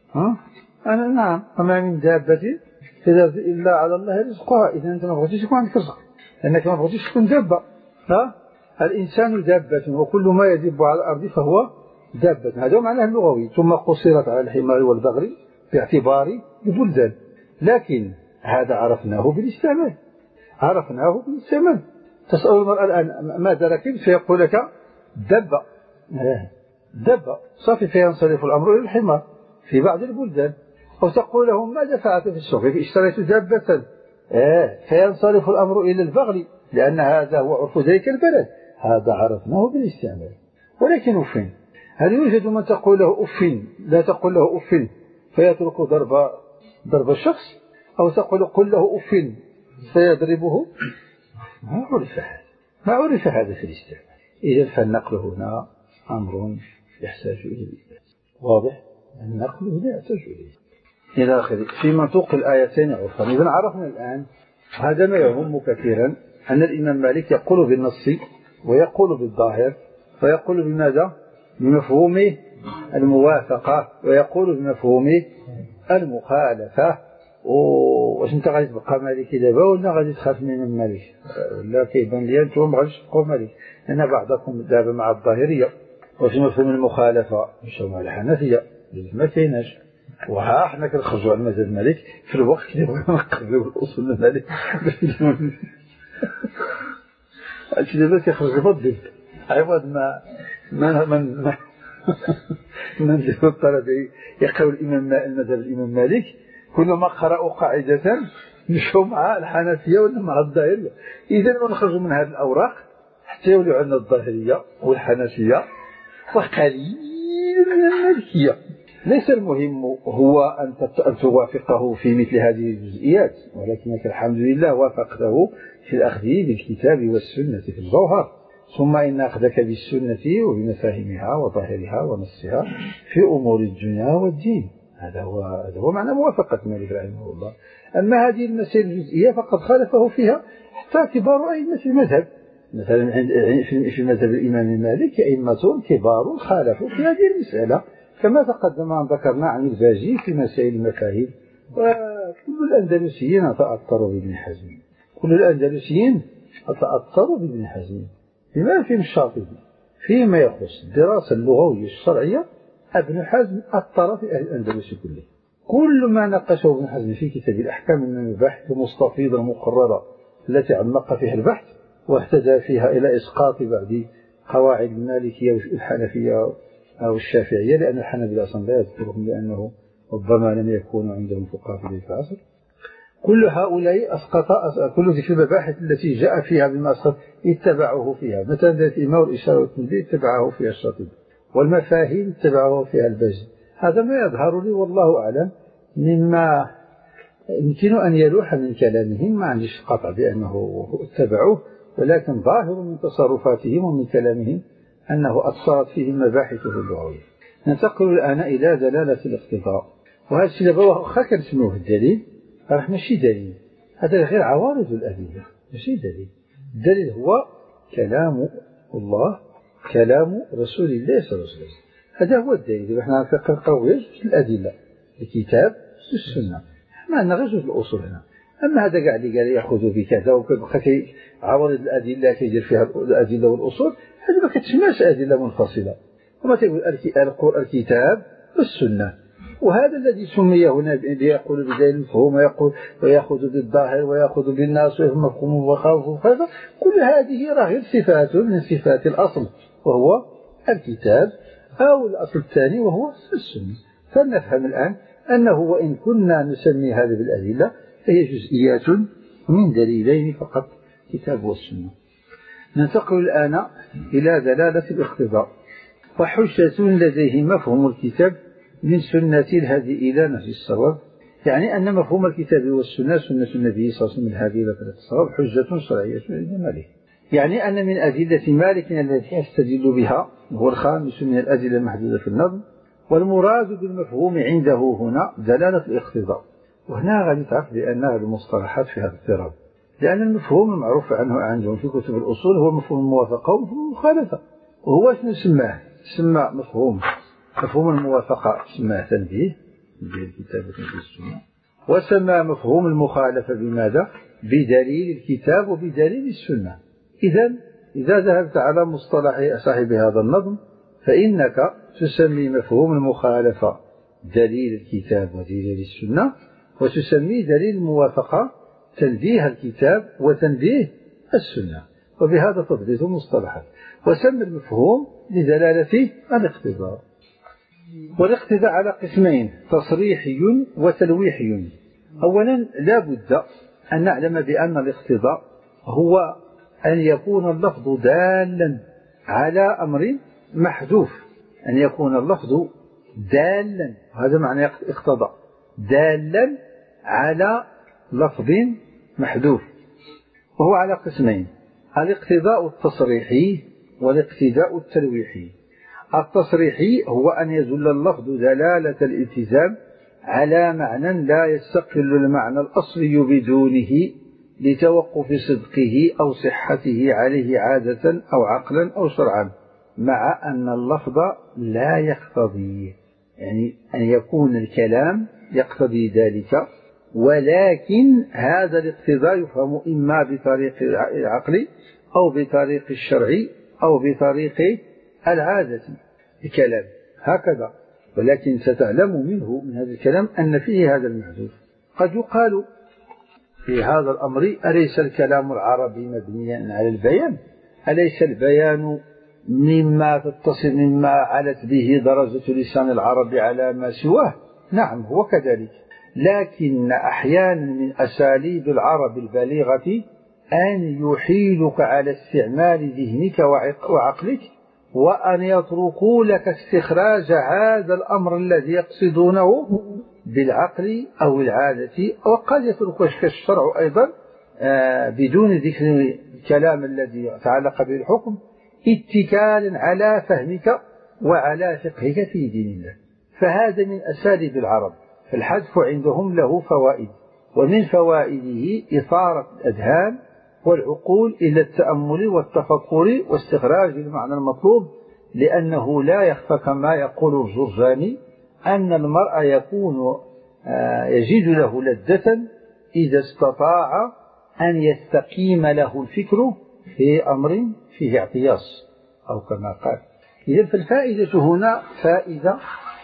أنا نعم، وما من دابة إلا على الله رزقها. إذا أنت ما بغيتش يكون عندك رزق، لأنك ما بغيتش تكون دابة. الإنسان دابة، وكل ما يدب على الأرض فهو دابة، هذا معناه اللغوي. ثم قصرت على الحمار والبغل باعتبار البلدان، لكن هذا عرفناه بالاستعمال، تسأل المرأة الآن ماذا ركبت فيقول لك دبة صافي، فينصرف الأمر إلى الحمار في بعض البلدان. أو تقول لهم ماذا فعلت في السوق؟ اشتريت دابة، فينصرف الأمر إلى البغل، لأن هذا هو عرف ذلك البلد. هذا عرفناه بالاستعمال. ولكن أف، هل يوجد من تقول له أف لا تقول له أف فيترك ضرب الشخص، أو تقول قل له أف فيضربه؟ ما عرف هذا في الاستعمال. إذا فالنقل هنا أمر يحتاج إلى الإثبات. واضح؟ النقل هنا يحتاج إليه إلى آخره في منطوق الآيتين عرفا. إذا عرفنا الآن هذا ما يهم كثيرا، أن الإمام مالك يقول بالنص ويقول بالظاهر، ويقول بماذا؟ بمفهوم الموافقة، ويقول بمفهوم المخالفة. واش انت غادي تبقى مالكي دابا ولا غادي تخاف من مالك؟ ولا كيبان لي انتم ما غاديش تبقاو مالك، لان بعضكم دابا مع الظاهريه وفي مفهوم المخالفه مشاو مع الحنفيه ما كايناش، وها حنا كنخرجوا على المذهب المالك في الوقت اللي بغينا نقبلوا الاصول المالك. هادشي دابا كيخرج بالضبط عوض ما نديروا الطلبه يقراو المذهب الامام مالك، كلما قرأوا قاعدة مشوا مع الحنفية ولا مع الظاهرية. إذا نخرجوا من هذه الأوراق حتى يولوا عندنا الظاهرية والحنفية وقليل من المالكية. ليس المهم هو أن توافقه في مثل هذه الجزئيات، ولكنك الحمد لله وافقته في الأخذ بالكتاب والسنة في الجوهر، ثم إن أخذك بالسنة وبمفاهيمها وظاهرها ونصها في أمور الدنيا والدين، هذا هو معنى موافقة مالك رحمه الله. أما هذه المسائل الجزئية فقد خالفه فيها حتى كبار أئمة المذهب، مثلا في مذهب الإمام مالك أئمة كبار خالفوا في هذه المسألة، كما تقدم أن ذكرنا عن الباجي في مسائل المفاهيم. وكل الأندلسيين تأثروا بابن حزم، كل الأندلسيين تأثروا بابن حزم بما في الشاطبي فيما يخص الدراسة اللغوية الشرعية. ابن حزم أثر في أهل الأندلس كله، كل ما ناقشه ابن حزم في كتاب الأحكام من المباحث المستفيضة المقررة التي عمق فيها البحث واهتدى فيها إلى إسقاط بعض قواعد المالكية والحنفية أو الشافعية، لأن الحنابلة أصلا لا يذكرهم لأنه ربما لم يكونوا عندهم فقهاء في ذلك العصر. كل هؤلاء أسقط كل تلك المباحث التي جاء فيها بما أسقط اتبعوه فيها، مثلا الإمام والإشارة والتنبيه اتبعه فيها الشاطبي، والمفاهيم اتبعه فيها الباجي. هذا ما يظهر لي والله أعلم مما يمكن أن يلوح من كلامهم، ما عنديش قطع بأنه اتبعوه، ولكن ظاهر من تصرفاتهم ومن كلامهم أنه أثرت فيه مباحثه اللغوية. ننتقل الآن إلى دلالة الاقتضاء، وهذا الشيء دابا واخا كنسموه الدليل راه ماشي دليل، هذا غير عوارض الأدلة، ماشي دليل. الدليل هو كلام الله، كلام رسول الله صلى الله عليه وسلم، هذا هو الدليل. احنا كنقراو غير الأدلة، الكتاب والسنة، ما عندنا غير جوج الأصول هنا. أما هذا كاع اللي قال يأخذ بكذا وكيبقى عوارض الأدلة كيدير فيها الأدلة والأصول، هذه ما كتسماش أدلة منفصلة، وما تقول الكتاب والسنة. وهذا الذي سمي هنا يقول بدليل المفهوم ويأخذ بالظاهر ويأخذ بالناس ومفهوم وخوف، هذا كل هذه راه غير صفات من صفات الأصل وهو الكتاب، أو الأصل الثاني وهو السنة. فلنفهم الآن أنه وإن كنا نسمي هذا بالأدلة فهي جزئيات من دليلين فقط، الكتاب والسنة. ننتقل الآن إلى دلالة الاقتضاء. وحجة لديه مفهوم الكتاب من سنة الهدي إلى نهج الصواب، يعني أن مفهوم الكتاب والسنة سنة النبي صلى الله عليه وسلم الهادي إلى طريق الصواب حجة شرعية عند مالك، يعني أن من أدلة مالك التي يستدل بها هو الخامس من الأدلة المحدودة في النظم. والمراد بالمفهوم عنده هنا دلالة الاقتضاء. وهنا غادي تعرف بأن هذه المصطلحات فيها اضطراب، لأن المفهوم المعروف عنه عندهم في كتب الأصول هو مفهوم الموافقة ومفهوم المخالفة. وهو شنو سماه؟ سمى مفهوم الموافقة سماه تنبيه الكتاب والسنة، وسمى مفهوم المخالفة بماذا؟ بدليل الكتاب وبدليل السنة. إذا ذهبت على مصطلح صاحب هذا النظم فإنك تسمي مفهوم المخالفة دليل الكتاب ودليل السنة، وتسمي دليل الموافقة تنبيه الكتاب وتنبيه السنة، وبهذا تضبط المصطلحات. وسمى المفهوم لدلالة الاقتضاء. والاقتضاء على قسمين، تصريحي وتلويحي. أولا لا بد أن نعلم بأن الاقتضاء هو أن يكون اللفظ دالا على أمر محذوف، أن يكون اللفظ دالا، هذا معنى اقتضى، دالا على لفظ محذوف، وهو على قسمين: الاقتضاء التصريحي والاقتضاء التلويحي. التصريحي هو أن يدل اللفظ دلالة الالتزام على معنى لا يستقل المعنى الأصلي بدونه لتوقف صدقه أو صحته عليه عادة أو عقلا أو شرعا، مع أن اللفظ لا يقتضي، يعني أن يكون الكلام يقتضي ذلك ولكن هذا الاقتضاء يفهم إما بطريق العقل أو بطريق الشرع أو بطريق العادة الكلام هكذا. ولكن ستعلم منه من هذا الكلام أن فيه هذا المحذوف. قد يقال في هذا الأمر أليس الكلام العربي مبنيا على البيان؟ أليس البيان مما علت به درجة لسان العرب على ما سواه؟ نعم هو كذلك، لكن أحيانا من أساليب العرب البليغة أن يحيلك على استعمال ذهنك وعقلك، وأن يتركوا لك استخراج هذا الأمر الذي يقصدونه بالعقل أو العادة، وقد يتركك الشرع أيضا بدون ذكر الكلام الذي يتعلق بالحكم، اتكالا على فهمك وعلى فقهك في دين الله. فهذا من أساليب العرب. فالحذف عندهم له فوائد، ومن فوائده إثارة الأذهان والعقول إلى التأمل والتفكر واستخراج المعنى المطلوب، لأنه لا يخفى كما يقول الجرجاني أن المرء يكون يجد له لذة إذا استطاع أن يستقيم له الفكر في أمر فيه اعتياص أو كما قال. إذن فالفائدة هنا فائدة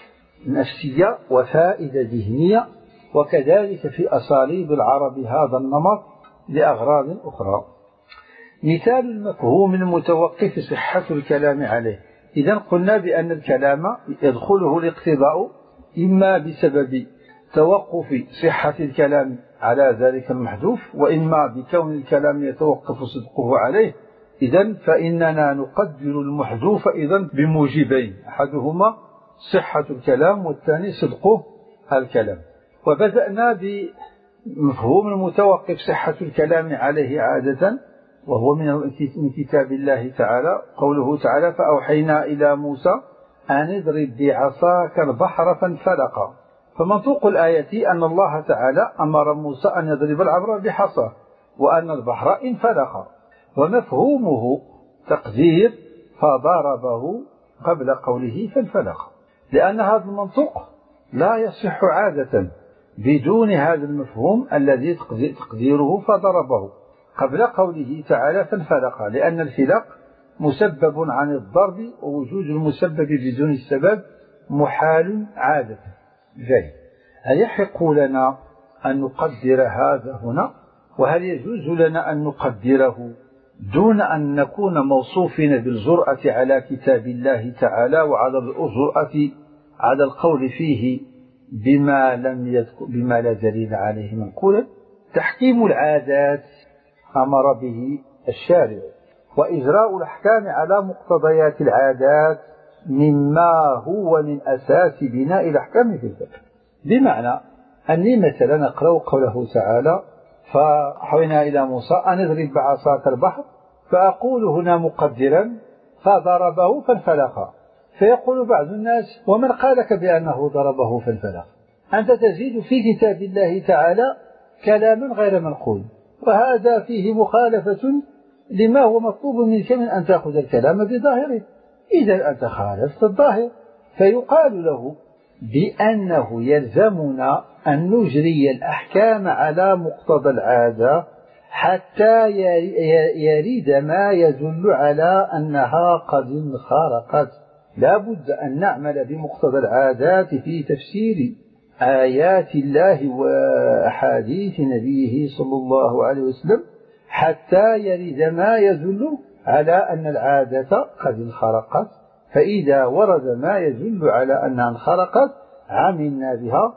نفسية وفائدة ذهنية، وكذلك في أساليب العرب هذا النمط لأغراض أخرى. مثال المفهوم المتوقف صحة الكلام عليه. إذا قلنا بأن الكلام يدخله الاقتضاء إما بسبب توقف صحة الكلام على ذلك المحذوف، وإما بكون الكلام يتوقف صدقه عليه. إذن فإننا نقدر المحذوف إذن بموجبين، أحدهما صحة الكلام والثاني صدقه الكلام. وبدأنا بمفهوم المتوقف صحة الكلام عليه عادة، وهو من كتاب الله تعالى، قوله تعالى فأوحينا إلى موسى أن اضرب بعصاك البحر فانفلق. فمنطوق الآية أن الله تعالى أمر موسى أن يضرب العبر بحصاه وأن البحر انفلق، ومفهومه تقدير فضربه قبل قوله فانفلق، لأن هذا المنطوق لا يصح عادة بدون هذا المفهوم الذي تقديره فضربه قبل قوله تعالى فانفلق، لأن الفلق مسبب عن الضرب، ووجود المسبب بدون السبب محال عادة. جيد. هل يحق لنا أن نقدر هذا هنا؟ وهل يجوز لنا أن نقدره دون أن نكون موصوفين بالجرأة على كتاب الله تعالى وعلى الجرأة على القول فيه بما لا دليل عليه منقولا؟ تحكيم العادات أمر به الشارع، وإجراء الأحكام على مقتضيات العادات مما هو من أساس بناء الأحكام في الفقه. بمعنى أني مثلا نقرأ قوله تعالى فأوحينا إلى موسى أن اضرب بعصاك البحر، فأقول هنا مقدرا فضربه فانفلق، فيقول بعض الناس ومن قالك بأنه ضربه فانفلق؟ أنت تزيد في كتاب الله تعالى كلاما غير منقول، وهذا فيه مخالفة لما هو مطلوب منك من أن تأخذ الكلام بظاهره. إذا أنت خالفت الظاهر، فيقال له بأنه يلزمنا أن نجري الأحكام على مقتضى العادة حتى يريد ما يدل على أنها قد انخرقت. لا بد أن نعمل بمقتضى العادات في تفسير آيات الله وأحاديث نبيه صلى الله عليه وسلم حتى يرد ما يدل على أن العادة قد انخرقت، فإذا ورد ما يدل على أنها انخرقت عملنا بها،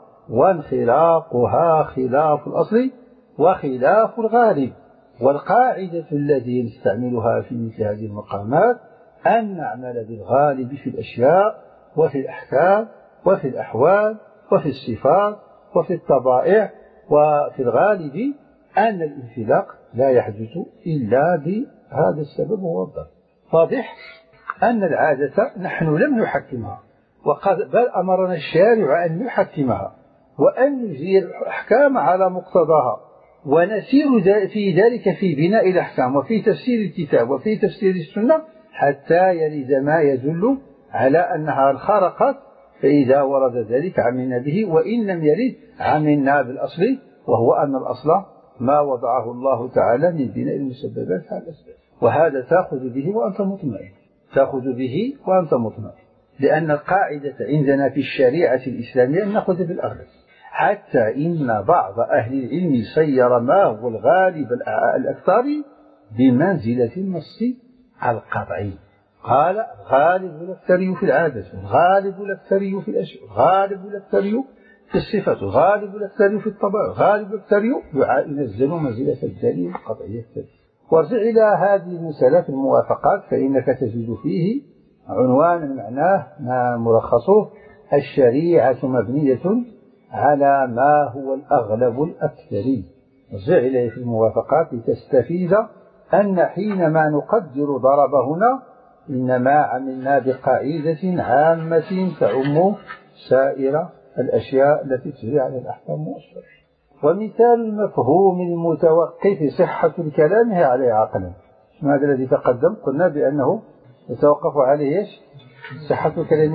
وانخراقها خلاف الأصل وخلاف الغالب. والقاعدة التي نستعملها في مثل هذه المقامات أن نعمل بالغالب في الأشياء وفي الأحكام وفي الأحوال وفي الصفات وفي الطبائع. وفي الغالب أن الانفلاق لا يحدث إلا بهذا السبب والضرب. واضح أن العادة نحن لم نحكمها، بل أمرنا الشارع أن نحكمها وأن نجري الأحكام على مقتضاها، ونسير في ذلك في بناء الأحكام وفي تفسير الكتاب وفي تفسير السنة حتى يرد ما يدل على أنها انخرقت، فإذا ورد ذلك عملنا به، وإن لم يرد عملنا بالأصل وهو أن الأصل ما وضعه الله تعالى من بناء المسببات على الأسباب، وهذا تأخذ به وأنت مطمئن، تأخذ به وأنت مطمئن، لأن القاعدة عندنا في الشريعة الإسلامية أن نأخذ بالأغلب، حتى إن بعض أهل العلم سير ما هو الغالب الأكثر بمنزلة النص القطعي. قال غالب الأكثر في العادة، غالب الأكثر في الأشياء، غالب الأكثر في الصفة، غالب الأكثر في الطبع، غالب الأكثر ينزل منزلة الدليل القطعي. وارجع إلى هذه المسألة في الموافقات فإنك تجد فيه عنوان معناه ما ملخصه: الشريعة مبنية على ما هو الأغلب الأكثري. ارجع إليه في الموافقات لتستفيد أن حينما نقدر ضرب هنا إنما عملنا بقاعدة عامة تعم سائر الأشياء التي تجري على الأحكام والشرع. ومثال المفهوم المتوقف صحة الكلام هي عليه عقلا. هذا الذي تقدم قلنا بأنه يتوقف عليه صحة الكلام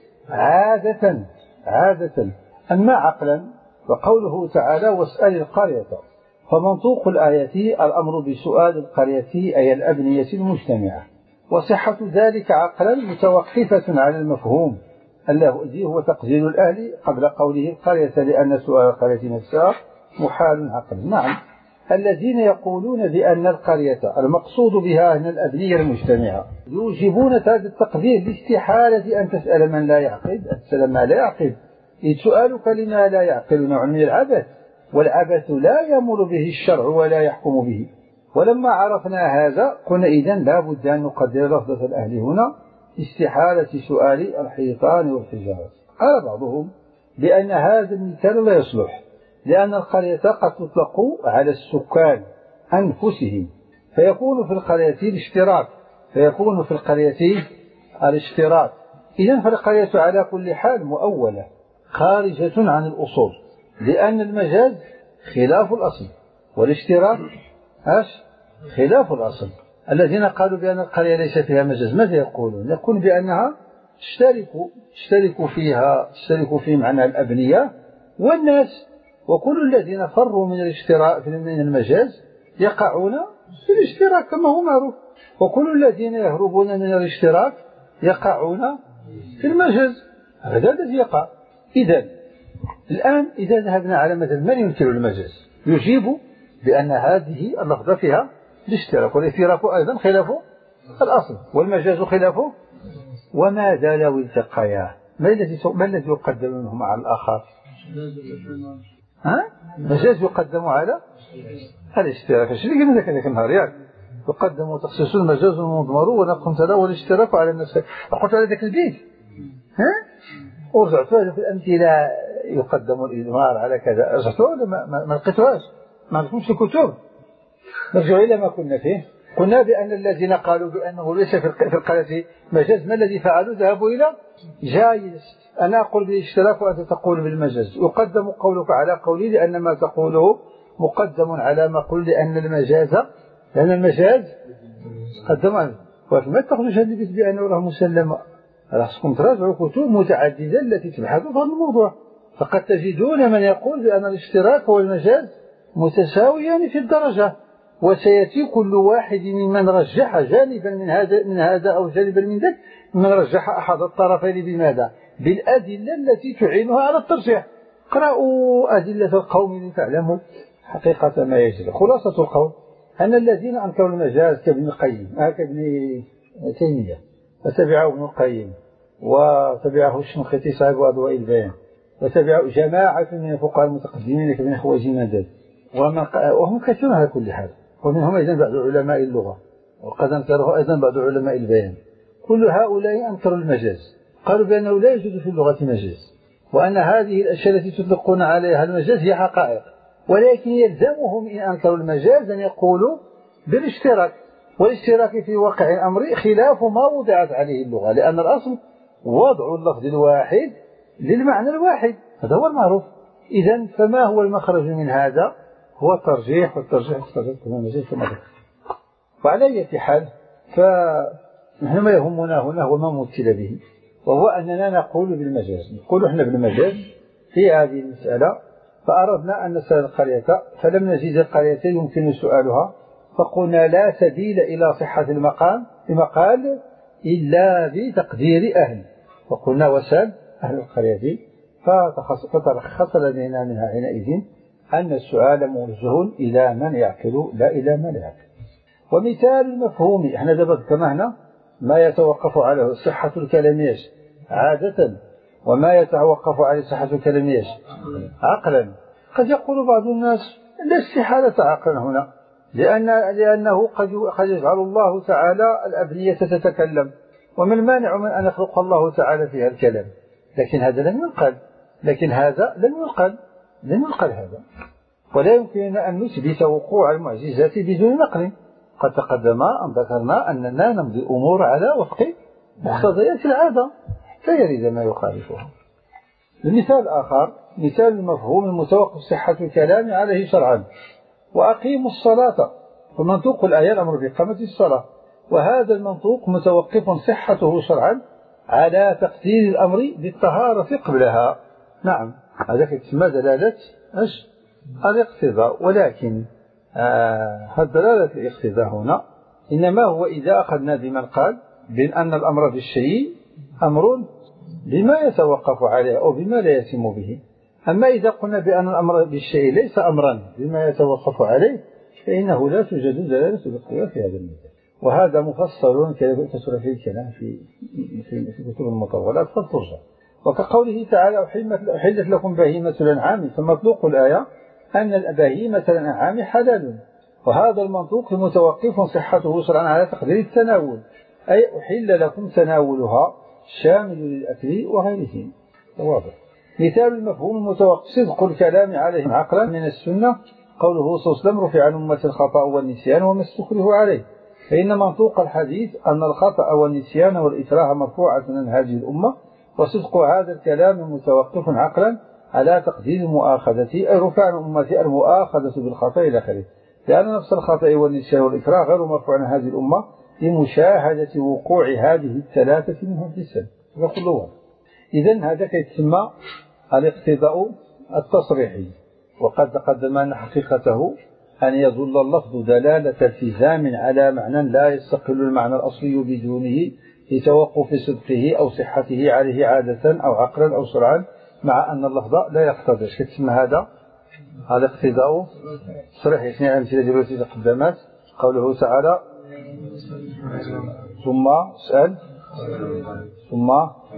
عادة. أما عقلا وقوله تعالى واسأل القرية، فمنطوق الآية الأمر بسؤال القرية أي الأبنية المجتمعة، وصحة ذلك عقلا متوقفة على المفهوم الذي هو تقدير الأهل قبل قوله القرية، لأن سؤال القرية نفسها محال عقلا. نعم، الذين يقولون بأن القرية المقصود بها أن الأبنية المجتمعة يوجبون هذا التقدير لاستحالة أن تسأل من لا يعقل، أن تسأل ما لا يعقل، إذ سؤالك لما لا يعقل نوع من العبث، والعبث لا يأمر به الشرع ولا يحكم به. ولما عرفنا هذا قلنا إذن لا بد أن نقدر لفظة الأهل هنا استحالة سؤال الحيطان والحجارة. قال بعضهم بأن هذا المثال لا يصلح، لأن القرية قد تطلق على السكان أنفسهم، فيكون في القرية الاشتراك، إذن فالقرية على كل حال مؤولة خارجة عن الأصول، لأن المجاز خلاف الأصل والاشتراك خلاف الأصل. الذين قالوا بأن القرية ليس فيها مجاز ماذا يقولون؟ يقول بأنها تشترك في معنى الأبنية والناس، وكل الذين فروا من الاشتراك من المجاز يقعون في الاشتراك كما هو معروف، وكل الذين يهربون من الاشتراك يقعون في المجاز، هذا الذي يقع. الآن إذا ذهبنا على مثل من ينكر المجاز يجيب بأن هذه اللفظة فيها الاشتراك، والاشتراك أيضا خلافه الأصل والمجاز خلافه. وماذا لو التقيا؟ ما الذي يقدم منهما على الآخر؟ المجاز يقدم على الاشتراك. ايش اللي قلنا ذاك النهار يقدم تخصيص المجاز المضمر ونقم تلاه الاشتراك على النفس. قلت على ذاك البيت ورجعت في الأمثلة يقدم الإضمار على كذا، رجعت ولا ما لقيتوهاش؟ ما عرفوش الكتب. نرجع إلى ما كنا فيه. قلنا بأن الذين قالوا بأنه ليس في القرية مجاز ما الذي فعلوا؟ ذهبوا إلى جايز. أنا أقول بالاشتراك وأنت تقول بالمجاز، يقدم قولك على قولي لأن ما تقوله مقدم على ما قل لأن المجاز قدم عنه. وما تأخذوش هذه البيت بأنه راه مسلمة، خصكم تراجعوا كتب متعددة التي تبحث في هذا الموضوع، فقد تجدون من يقول بأن الاشتراك والمجاز متساويان في الدرجة، وسيأتي كل واحد ممن رجح جانبا من هذا أو جانبا من ذاك، من رجح أحد الطرفين بماذا؟ بالأدلة التي تعينها على الترجيح. قرأوا أدلة القوم لتعلموا حقيقة ما يجري. خلاصة القول أن الذين أنكروا المجاز كابن القيم كابن تيمية وتبعه ابن القيم وتبعه الشنقيطي صاحب أضواء البيان وتبعه جماعة من الفقهاء المتقدمين كابن خوازي مدد وهم كثيرون على كل حال، ومنهم أيضا بعض علماء اللغة، وقد أنكره أيضا بعض علماء البيان. كل هؤلاء أنكروا المجاز، قالوا بأنه لا يوجد في اللغة مجاز، وأن هذه الأشياء التي تطلقون عليها المجاز هي حقائق، ولكن يلزمهم إن أنكروا المجاز أن يقولوا بالاشتراك، والاشتراك في واقع الأمر خلاف ما وضعت عليه اللغة، لأن الأصل وضع اللفظ الواحد للمعنى الواحد، هذا هو المعروف. إذن فما هو المخرج من هذا؟ هو الترجيح، والترجيح اختلف المجاز كما ذكر. وعلى أي حال فنحن ما يهمنا هنا هو ما مثل به، وهو أننا نقول بالمجاز، نقول احنا بالمجاز في هذه المسألة فأردنا أن نسأل القرية فلم نجد القرية يمكن سؤالها، فقلنا لا سبيل إلى صحة المقال إلا بتقدير أهل، فقلنا وسال أهل القرية، فترخص لدينا منها حينئذ أن السؤال موجه إلى من يعقل لا إلى من يعقل. ومثال المفهوم، احنا دابا كما هنا ما يتوقف عليه صحة الكلام عادة وما يتوقف عليه صحة الكلام عقلا. قد يقول بعض الناس لا استحالة عقلا هنا، لأنه قد يجعل الله تعالى الأبنية تتكلم، وما المانع من أن يخلق الله تعالى فيها الكلام، لكن هذا لم ينقل هذا، ولا يمكننا أن نثبت وقوع المعجزات بدون نقل. قد تقدم أن ذكرنا أننا نمضي الأمور على وفق مقتضيات العادة فيرد ما يخالفها. المثال آخر مثال المفهوم المتوقف صحة الكلام عليه شرعا، وأقيموا الصلاة، فمنطوق الآية الأمر بإقامة الصلاة، وهذا المنطوق متوقف صحته شرعا على تقدير الأمر بالطهارة قبلها. نعم، هذا يسمى دلالة الاقتضاء، ولكن دلالة الاقتضاء هنا إنما هو إذا أخذنا بمن قال بأن أن الأمر بالشيء أمر بما يتوقف عليه أو بما لا يتم به. أما إذا قلنا بأن الأمر بالشيء ليس أمرا بما يتوقف عليه فإنه لا توجد دلالة الاقتضاء في هذا المثال، وهذا مفصل كثر فيه الكلام في كتب المطولات فلترجع. وكقوله تعالى أحلت لكم بهيمة الأنعام، فمطلوق الآية أن بهيمة الأنعام حلال، وهذا المنطوق متوقف صحته شرعا على تقدير التناول، أي أحل لكم تناولها شامل للأكل وغيره. واضح. مثال المفهوم المتوقف صدق الكلام عليهم عقلا من السنة قوله صلى الله عليه وسلم رفع عن أمة الخطأ والنسيان وما استكره عليه، فإن منطوق الحديث أن الخطأ والنسيان والإكراه مرفوعة عن هذه الأمة، وصدق هذا الكلام متوقف عقلا على تقدير المؤاخذة، أي رفع عن أمة المؤاخذة بالخطأ إلى آخره، لأن نفس الخطأ والنسيان والإكراه غير مرفوع عن هذه الأمة لمشاهدة وقوع هذه الثلاثة منهم في السنة. إذن هذا يسمى الاقتضاء التصريحي، وقد تقدم أن حقيقته أن يظل اللفظ دلالة التزام على معنى لا يستقل المعنى الأصلي بدونه لتوقف صدقه أو صحته عليه عادة أو عقلا أو شرعا، مع أن اللفظ لا يقتضي. يسمى هذا الاقتضاء التصريحي. اثنين أمثلة دلوقتي تقدمت قوله تعالى ثم اسأل ثم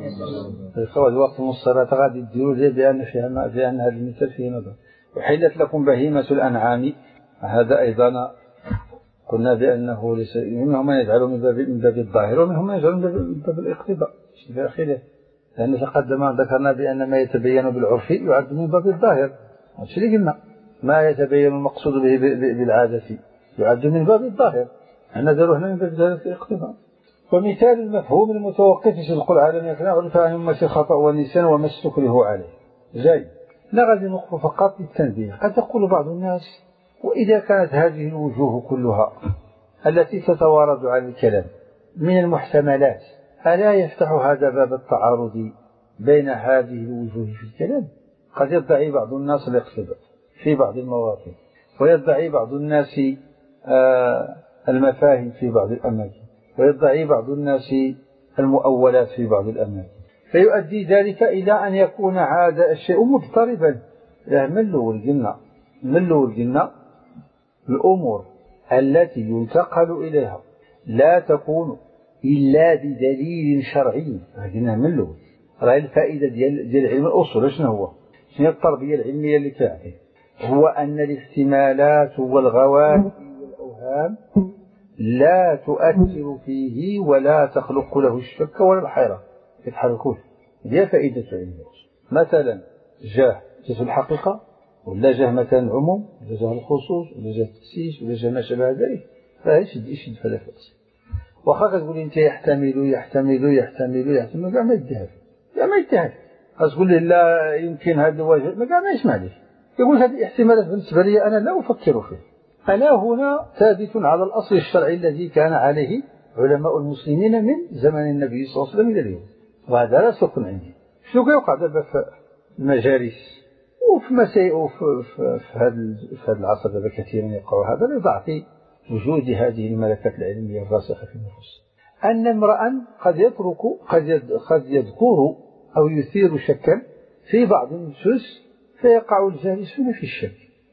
وقت الصلاة غادي تديروا لي بأن هذا المثال فيه نظر. وحلت لكم بهيمة الأنعام، هذا أيضا قلنا بأنه منهم من يجعله من باب الظاهر ومنهم من يجعله من باب الاقتضاء في آخره، لأن تقدم ذكرنا بأن ما يتبين بالعرف يعد من باب الظاهر، مش اللي قلنا ما يتبين المقصود به بالعادة يعد من باب الظاهر، احنا داروه هنا من باب الاقتضاء. ومثال المفهوم المتوقف صدق العالم يقنع عرف عن أمة الخطأ والنسيان وما استكره عليه. جاي لا غادي نقف فقط للتنبيه. قد يقول بعض الناس وإذا كانت هذه الوجوه كلها التي تتوارد عن الكلام من المحتملات ألا يفتح هذا باب التعارض بين هذه الوجوه في الكلام؟ قد يدعي بعض الناس الاقتضاء في بعض المواقف، ويدعي بعض الناس المفاهيم في بعض الأماكن، ويدعي بعض الناس المؤولات في بعض الأماكن، فيؤدي ذلك إلى أن يكون هذا الشيء مضطربا. من الأول قلنا الأمور التي ينتقل إليها لا تكون إلا بدليل شرعي. قلنا من الأول رأي الفائدة ديال علم الأصول شنو هو؟ شنو التربية العلمية اللي كاعطيه؟ هو أن الاحتمالات والغوائب والأوهام لا تؤثر فيه ولا تخلق له الشك ولا الحيرة، يتحركوش. هي فائدة علم الأصول. مثلا جاه الحقيقة، ولا جاه مثلا العموم، ولا جاه الخصوص، ولا جاه التأسيس، ولا جاه ما شابه ذلك، فيشد فلا بأس. واخا كتقول انت يحتمل كاع ما يديهاش، تقول لي لا يمكن هذا الوجه ما كاع ما يسمع ليش، يقول هذه الاحتمالات بالنسبة لي أنا لا أفكر فيه. أنا هنا ثابت على الأصل الشرعي الذي كان عليه علماء المسلمين من زمن النبي صلى الله عليه وسلم إلى اليوم، وهذا لا سكن عندي. شنو كيوقع دابا في المجالس وفي مسائل في هذا العصر دابا كثيرا يقرأ هذا لضعف وجود هذه الملكات العلمية الراسخة في النفوس، أن امرأ قد يذكر أو يثير شكا في بعض النصوص فيقع الجالسون في الشك.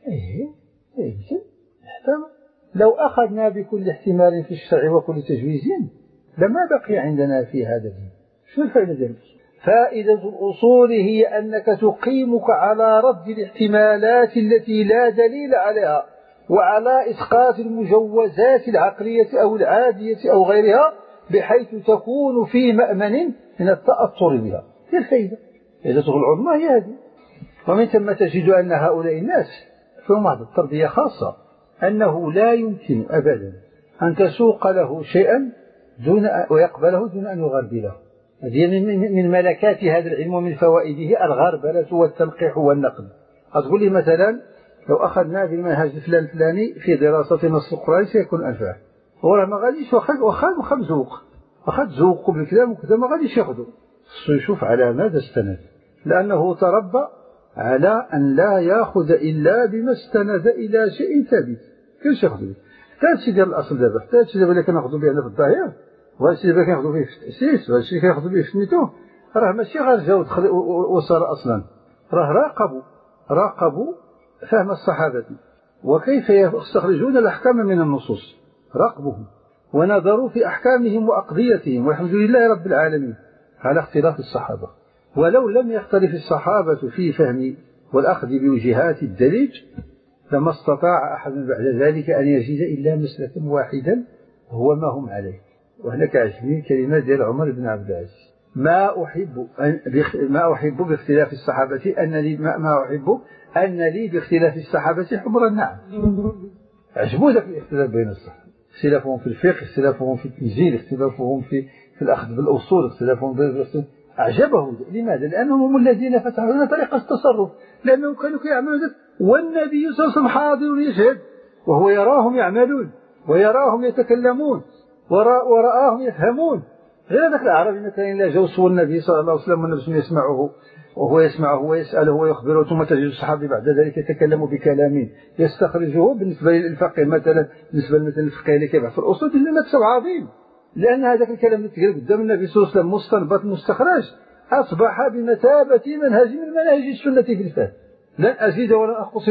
لو أخذنا بكل احتمال في الشرع وكل تجويز لما بقي عندنا في هذا الدين. شو الفائدة ذلك؟ فائدة الأصول هي أنك تقيمك على رد الاحتمالات التي لا دليل عليها وعلى إسقاط المجوزات العقلية أو العادية أو غيرها بحيث تكون في مأمن من التأثر بها. هي الفائدة. فائدته العظمى هي هذه. ومن ثم تجد أن هؤلاء الناس فيهم هذه التربية خاصة، أنه لا يمكن أبدا أن تسوق له شيئا ويقبله دون أن يغربله. هذه من ملكات هذا العلم ومن فوائده الغربلة والتلقيح والنقد. أتقول لي مثلا لو أخذنا بالمنهج الفلاني في دراسة نص القرآن سيكون أنفع، وراه ما غاديش واخد ذوق، أخذ ذوق بالكلام وكذا ما غاديش ياخذه، يشوف على ماذا استند، لأنه تربى على أن لا يأخذ إلا بما استند إلى شيء ثابت. كيفاش ياخذ به؟ هادشي ديال الأصل دابا، هادشي دابا اللي كناخذوا به أنا في الظاهر، وهادشي دابا كناخذوا به في التأسيس، وهادشي كناخذوا به في سميتو، راه ماشي غير جاو وصار أصلا، راه راقبوا فهم الصحابة وكيف يستخرجون الأحكام من النصوص، راقبوهم ونظروا في أحكامهم وأقضيتهم، والحمد لله رب العالمين على اختلاف الصحابة. ولو لم يختلف الصحابة في فهم والأخذ بوجهات الدليل لما استطاع أحد بعد ذلك أن يجد إلا مسلكا واحدا هو ما هم عليه. وهنا كعجبني الكلمات ديال عمر بن عبد العزيز، ما أحب باختلاف الصحابة أن لي باختلاف الصحابة حمر النعم. عجبوا ذاك الاختلاف بين الصحابة، اختلافهم في الفقه، اختلافهم في التنزيل، اختلافهم في الأخذ بالأصول، اختلافهم أعجبه. لماذا؟ لأنهم هم الذين فتحوا لنا طريقة التصرف، لأنهم كانوا يعملون ذلك والنبي صلى الله عليه وسلم حاضر يشهد وهو يراهم يعملون ويراهم يتكلمون ورآهم يفهمون. غير ذاك الأعرابي مثلا إلا جاء وصول النبي صلى الله عليه وسلم والنبي يسمعه وهو يسمعه ويسأله ويخبره، ثم تجد الصحابي بعد ذلك يتكلم بكلام يستخرجه بالنسبة للفقه مثلا، بالنسبة مثلا الفقه اللي كيبحث في الأصول في مكسب عظيم، لأن هذاك الكلام اللي تقال قدام النبي صلى الله عليه وسلم مستنبط مستخرج أصبح بمثابة منهج من مناهج السنة في الفهم. لن أزيد ولا أنقص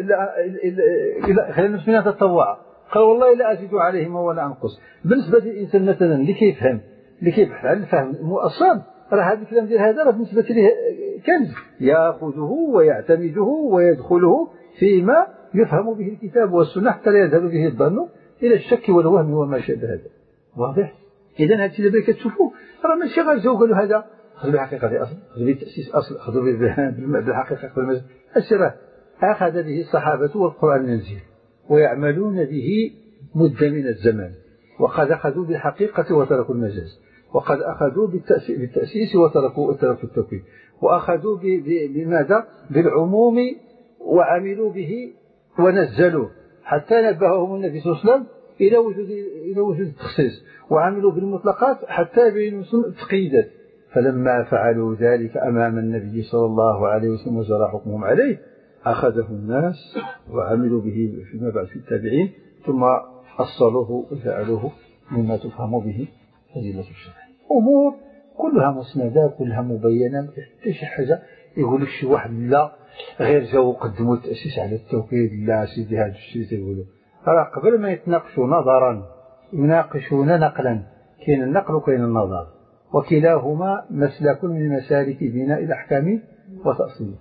إلا خلينا نسميها تطوعا، قال والله لا أزيد عليهما ولا أنقص. بالنسبة للإنسان مثلا اللي كيفهم اللي كيبحث عن الفهم المؤصل، راه هذا الكلام ديال هذا راه بالنسبة له كنز يأخذه ويعتمده ويدخله فيما يفهم به الكتاب والسنة حتى لا يذهب به الظن إلى الشك والوهم وما شابه هذا. واضح؟ إذا هذا الشيء اللي كتشوفوه راه ماشي غير جاو قالوا هذا خذوا بالحقيقة ديال أصل، خذوا بالتأسيس أصل، خذوا بالحقيقة الشرع. أخذ به الصحابة والقرآن ينزل ويعملون به مدة من الزمان، وقد أخذوا بالحقيقة وتركوا المجاز، وقد أخذوا بالتأسيس وتركوا التوكيد، وأخذوا بماذا؟ بالعموم وعملوا به ونزلوه حتى نبههم النبي صلى الله عليه وسلم إلى وجود التخصيص، وعملوا بالمطلقات حتى يبينوا التقييدات. فلما فعلوا ذلك أمام النبي صلى الله عليه وسلم وجرى حكمهم عليه أخذه الناس وعملوا به فيما بعد في التابعين، ثم أصلوه وجعلوه مما تفهم به فضيلة الشرع. أمور كلها مسندة كلها مبينة، حتى شي حاجة يقول لك شي واحد لا غير جاو قدموا التأسيس على التوكيد، لا سيدي هذا الشيء تقولوا راه قبل ما يتناقشوا نظرا يناقشون نقلا، كاين النقل وكاين النظر، وكلاهما مسلك من مسالك بناء الأحكام وتأصيلها.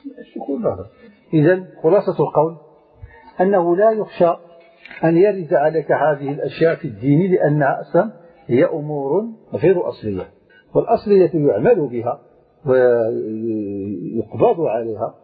إذن خلاصة القول أنه لا يخشى أن يرد عليك هذه الأشياء في الدين، لأنها أصلا هي أمور غير أصلية، والأصلية يعمل بها ويقبض عليها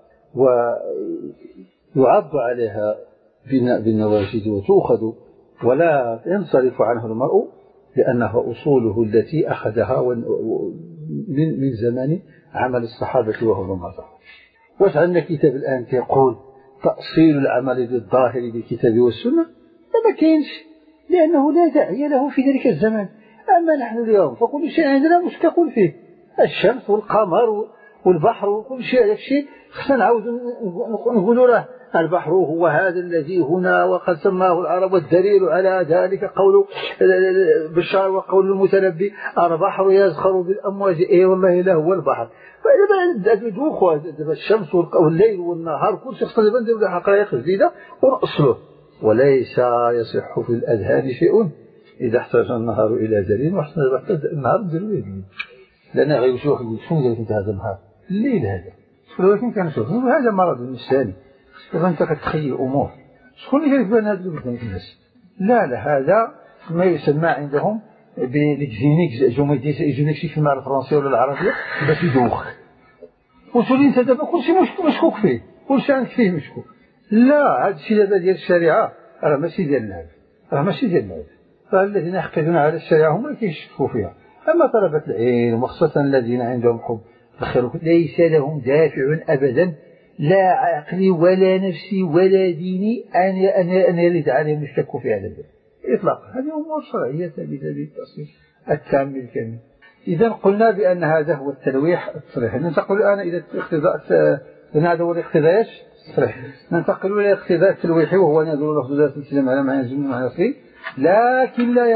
ويعض عليها بالنواجذ وتؤخذ ولا ينصرف عنه المرء، لأنها أصوله التي أخذها من زمان عمل الصحابة وهو المظهر. واجعلنا كتاب الآن يقول تأصيل العمل بالظاهر بالكتاب والسنة، ما كاينش، لأنه لا داعي له في ذلك الزمان. أما نحن اليوم فكل شيء عندنا مش تقول فيه الشمس والقمر والبحر وكل شيء. هذا الشيء خصنا نعاود نقولوا له البحر هو هذا الذي هنا وقد سماه العرب، والدليل على ذلك قول بشار وقول المتنبي البحر يزخر بالأمواج. اي والله لا هو البحر. فإذا دوخوا الشمس والليل والنهار كل شيء خصنا نديروا له حقائق جديدة ونأصله. وليس يصح في الأذهان شيء إذا احتاج النهار إلى دليل واحتاج النهار دليل، لأن غير شو داير أنت هذا النهار الليل هذا ولكن كنشوف هذا مرض إنساني. أنت كتخيل أمور شكون اللي كيبان هذا اللي قدامك الناس؟ لا هذا ما يسمى عندهم بالكزينيك جونيك شي في المعنى الفرنسي ولا العربية باش يدوخ. وتولي أنت دابا كلشي مشكوك فيه، كلشي عندك فيه مشكوك. لا هذا الشيء دابا ديال الشريعة راه ماشي ديالنا هذا، راه ماشي ديالنا هذا. فالذين يحقدون على الشريعة هم اللي كيشكوا فيها. أما طلبة العلم وخاصة الذين عندهم حب الخير ليس لهم دافع أبدا لا عقلي ولا نفسي ولا ديني أن يرد عليهم الشك في هذا الباب إطلاقا. هذه أمور شرعية ثابتة بالتأصيل التام الكامل. إذا قلنا بأن هذا هو التلويح التصريح. ننتقل الآن إلى الاقتضاء. هذا هو الاقتضاء التصريح. ننتقل إلى الاقتضاء التلويحي وهو نزول لفظ السلام على معنى الجمل معنى الأصلي، لكن لا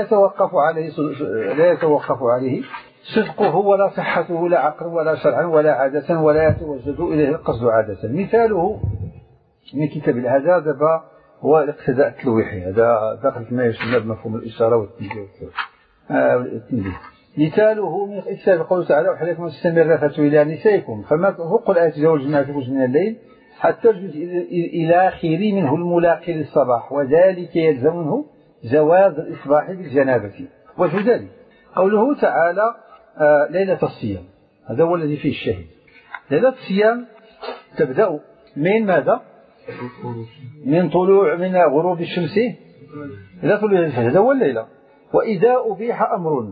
يتوقف عليه صدقه ولا صحته لا عقل ولا شرعا ولا عادة ولا يتوجد إليه القصد عادة. مثاله من كتاب هذا دابا هو الاقتضاء التلويحي. هذا داخل ما يسمى بمفهوم الإشارة والتنبيه. مثاله من كتاب قوله تعالى وحليكم مستمرة إلى نسائكم فما فوق الآية تزوجنا في جزء من الليل حتى الجزء إلى آخر منه الملاقي للصباح وذلك يلزم منه زواج الإصباح بالجنابة. وجه ذلك قوله تعالى ليلة الصيام، هذا هو الذي فيه الشهيد. ليلة الصيام تبدأ من ماذا؟ من غروب الشمس إلى طلوع الفجر، هذا هو الليلة. وإذا أبيح أمر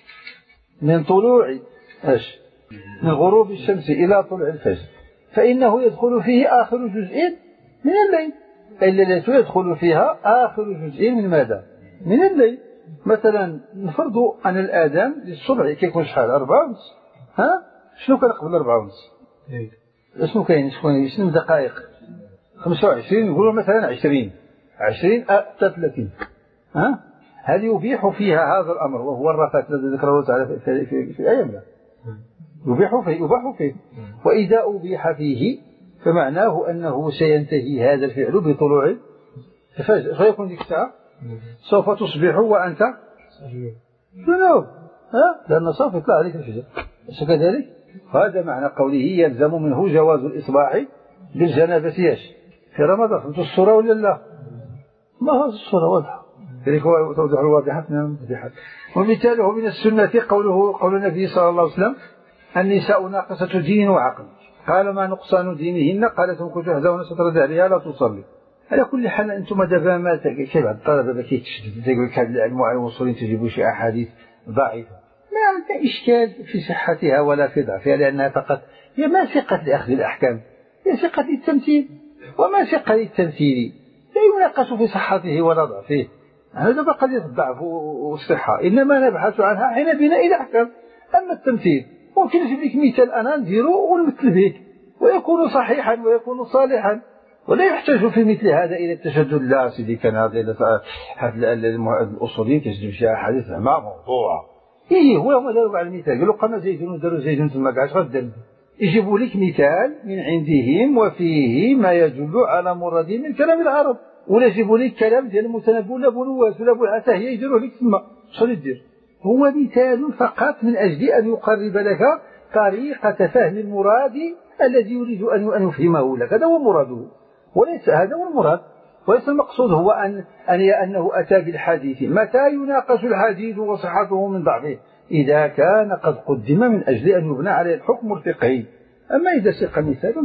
من طلوع من غروب الشمس إلى طلوع الفجر فإنه يدخل فيه آخر جزء من الليل. الليلة يدخل فيها آخر جزء من ماذا؟ من الليل. مثلا نفرض أن الآذان للصبح كيكون شحال 4:30. شنو كان قبل 4:30؟ شنو كاين شنو دقائق 25 نقولوا مثلا 20 حتى 30. هل يبيح فيها هذا الأمر وهو الرفث الذي ذكره تعالى في الأيام؟ لا يباح فيه. وإذا أبيح فيه فمعناه أنه سينتهي هذا الفعل بطلوع الفجر. فيكون ديك الساعة سوف تصبح وأنت جنوب، لأن سوف يطلع عليك الفجر. كذلك هذا معنى قوله يلزم منه جواز الإصباح بالجنابة في رمضان. فهمت الصورة ولا لا؟ ما هذه الصورة واضحة، ذلك هو توضح الواضحات من الموضحات. ومثاله من السنة قول النبي صلى الله عليه وسلم النساء ناقصة دين وعقل. قال ما نقصان دينهن؟ قالت كنت تهزون ستر ذهلها لا تصلي. على كل حال أنتم دابا ما كيف الطلبة كيتشدد تقول لك هذه الموصلين تجيبوا شي أحاديث ضعيفة، ما عندها إشكال في صحتها ولا في ضعفها، لأنها فقط هي ما ثقة لأخذ الأحكام، هي ثقة للتمثيل وما ثقة للتمثيل، لا يناقش في صحته ولا ضعفه. هذا قضية الضعف والصحة إنما نبحث عنها حين بناء الأحكام. أما التمثيل ممكن نجيب لك مثال أنا نديرو ونمثل به ويكون صحيحا ويكون صالحا، ولا يحتاج في مثل هذا إلى التشدد. لا سيدي كان هذا الأصوليين كيجيب شي أحاديث مع موضوعة. هو هما داروا على المثال قالوا قام زيد وداروا زيد ثم قاعد غدا يجيبوا لك مثال من عندهم وفيه ما يدل على مرادهم من كلام العرب، ولا يجيبوا لك كلام ديال المتنبي ولا ابو نواس ولا ابو العتاهية يديروه لك ثم شنو يدير؟ هو مثال فقط من أجل أن يقرب لك طريقة فهم المراد الذي يريد أن يفهمه لك. هذا هو مراده، وليس هذا هو المراد، وليس المقصود هو أنه أتى بالحديث. متى يناقش الحديث وصحته من ضعفه؟ إذا كان قد قدم من أجل أن يبنى عليه الحكم الفقهي. أما إذا سيق مثالا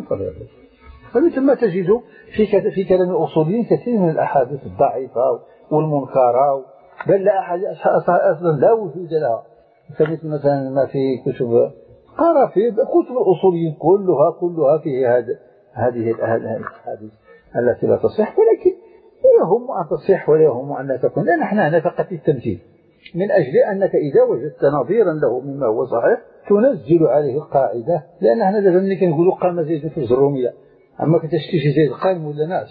فمثل ما تجد في كلام الأصوليين كثير من الأحاديث الضعيفة والمنكرة، بل لا أحد أصلا لا وجود لها، كمثل مثلا ما في كتب قرأ في كتب الأصوليين كلها فيه هذه الأحاديث التي لا تصح، ولكن لا يهم أن تصح ولا يهم أن لا تكون، لأن نحن هنا فقط التمثيل. من أجل أنك إذا وجدت نظيرا له مما هو صحيح تنزل عليه القاعدة. لأن احنا دابا ملي كنقولوا قام زيد في الجرومية، أما كتشتي شي زيد قايم ولا ناس،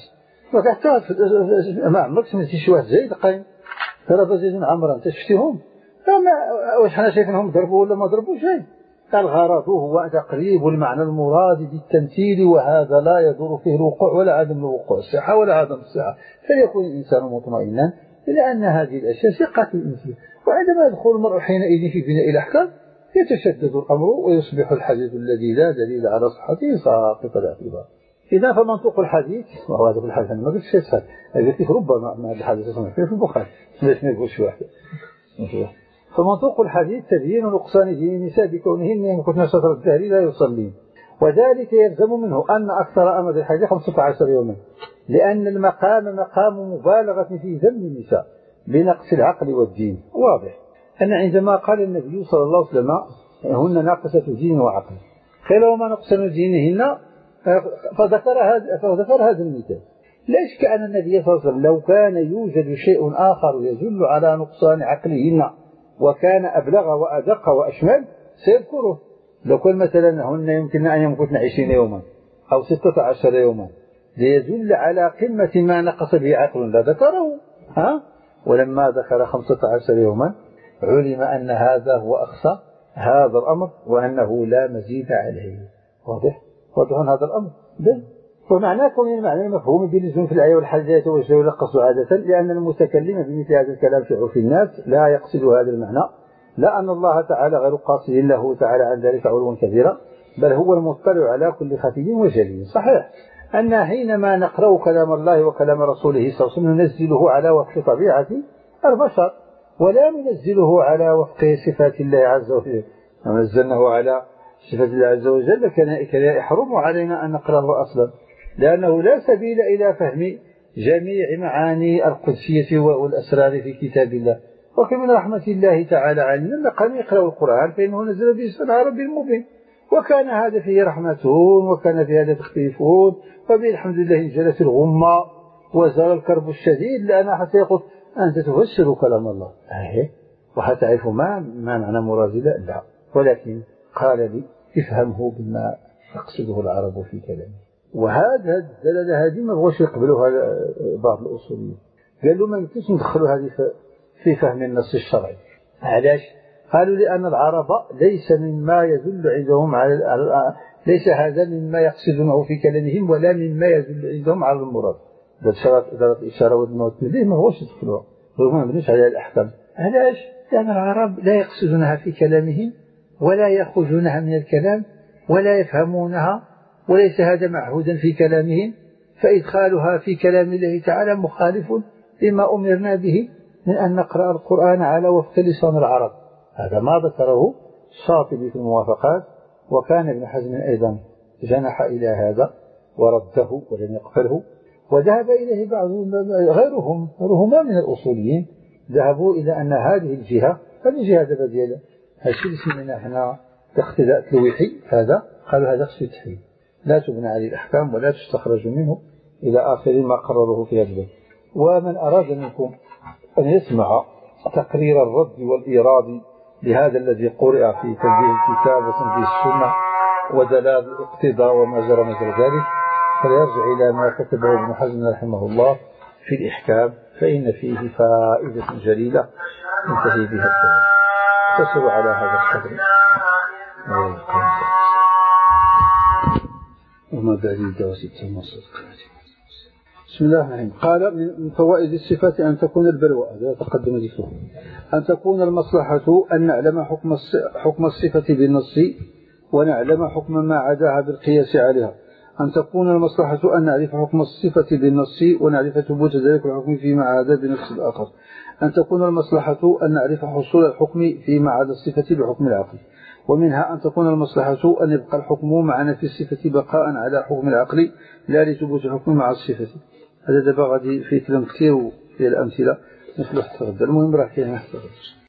ما عمرك سمعتي شي واحد زيد قايم. ضرب زيد عمرا تشفتيهم واش حنا شايفينهم ضربوا ولا ما ضربوش؟ الغرض هو تقريب المعنى المراد للتمثيل، وهذا لا يدور فيه الوقوع ولا عدم الوقوع، الصحة ولا عدم الصحة. فليكون الإنسان مطمئنا لأن هذه الأشياء ثقة الإنسان. وعندما يدخل المرء حينئذ في بناء الأحكام يتشدد الأمر ويصبح الحديث الذي لا دليل على صحته ساقط الاعتبار. إذا فمنطوق الحديث، وهو هذا الحديث أنا ما قلتش يسهل، قلت ربما مع الحديث في البخاري ليش ما يقولش واحد. فمنطوق الحديث تبيين نقصان دين النساء بكونهن يمكثن شطر الدهر لا يصلين، وذلك يلزم منه أن أكثر أمد الحيض 15 يوما، لأن المقام مقام مبالغة في ذم النساء بنقص العقل والدين. واضح أن عندما قال النبي صلى الله عليه وسلم هن ناقصة دين وعقل، قيل وما نقصن دينهن، فذكر هذا المثال. ليش كأن النبي صلى الله عليه وسلم لو كان يوجد شيء آخر يدل على نقصان عقلهن وكان أبلغ وأدق وأشمل سيذكره. لو كان مثلا هن يمكن أن يمكثن 20 يوما أو 16 يوما ليدل على قمة ما نقص به عقل لذكره، ولما ذكر 15 يوما علم أن هذا هو أقصى هذا الأمر وأنه لا مزيد عليه. واضح هذا الأمر. ومعناه كون المعنى المفهوم بلزوم في الآية والحديث لا يتوجه ويلقص عادة، لأن المتكلم بمثل هذا الكلام في عرف الناس لا يقصد هذا المعنى، لا أن الله تعالى غير قاصد له تعالى عن ذلك علوا كبيرا، بل هو المطلع على كل خفي وجلي. صحيح أن حينما نقرأ كلام الله وكلام رسوله صلى الله عليه وسلم ننزله على وفق طبيعة البشر ولا ننزله على وفق صفات الله عز وجل. نزلناه على صفات الله عز وجل كان يحرم علينا أن نقرأه أصلا، لأنه لا سبيل إلى فهم جميع معاني القدسية والأسرار في كتاب الله. وكمن رحمة الله تعالى علينا أن قام يقرأ القرآن فإنه نزل بلسان عربي مبين، وكان هذا فيه رحمة وكان فيه هذا تخفيف، وبه الحمد لله جلت الغمة وزال الكرب الشديد، لأن حتى يقول أنت تفسر كلام الله وحتعرف ما معنى مراد لا، ولكن قال لي افهمه بما يقصده العرب في كلامه. وهذا الدلالة هذه ما بغوش يقبلوها بعض الأصوليين، قالوا ما يمكنش ندخلوا هذه في فهم النص الشرعي. علاش؟ قالوا لأن العرب ليس مما يدل عندهم على ليس هذا مما يقصدونه في كلامهم ولا مما يدل عندهم على المراد. ذات الإشارة والتنبيه ما بغوش يدخلوها، رغم ما بنوش على الأحكام. علاش؟ لأن العرب لا يقصدونها في كلامهم ولا يأخذونها من الكلام ولا يفهمونها، وليس هذا معهودا في كلامهم، فإدخالها في كلام الله تعالى مخالف لما أمرنا به من أن نقرأ القرآن على وفق لسان العرب. هذا ما ذكره الشاطبي في الموافقات، وكان ابن حزم أيضا جنح إلى هذا ورده ولم يقبله، وذهب إليه غيرهما من الأصوليين، ذهبوا إلى أن هذه الجهة دابا ديالها هالشيء اللي سميناه احنا اقتداء تلويحي، هذا قالوا هذا خصو تحويل، لا تبنى عليه الأحكام ولا تستخرج منه إلى آخر ما قرره في هذا الباب. ومن أراد منكم أن يسمع تقرير الرد والإيراد لهذا الذي قرأ في تنزيل الكتاب وتنزيل السنة ودلال الاقتضاء وما جرى مثل ذلك، فليرجع إلى ما كتبه ابن حزم رحمه الله في الإحكام، فإن فيه فائدة جليلة ينتهي بها الكلام. اقتصروا على هذا القدر وما بعد الدراسة المصدر. بسم الله الرحمن الرحيم. قال من فوائد الصفات أن تكون البلوى، هذا تقدم ذكره، أن تكون المصلحة أن نعلم حكم الصفة بالنص ونعلم حكم ما عداها بالقياس عليها. أن تكون المصلحة أن نعرف حكم الصفة بالنص ونعرف ثبوت ذلك الحكم فيما عدا بنفس الآخر. أن تكون المصلحة أن نعرف حصول الحكم فيما عدا الصفة بحكم العقل. ومنها أن تكون المصلحة أن يبقى الحكم مع نفي الصفة بقاء على حكم العقل لا لثبوت الحكم مع الصفة. هذا دابا غادي في كلام كثير في الأمثلة مثل حتى غدا، المهم راه كاين حتى غدا.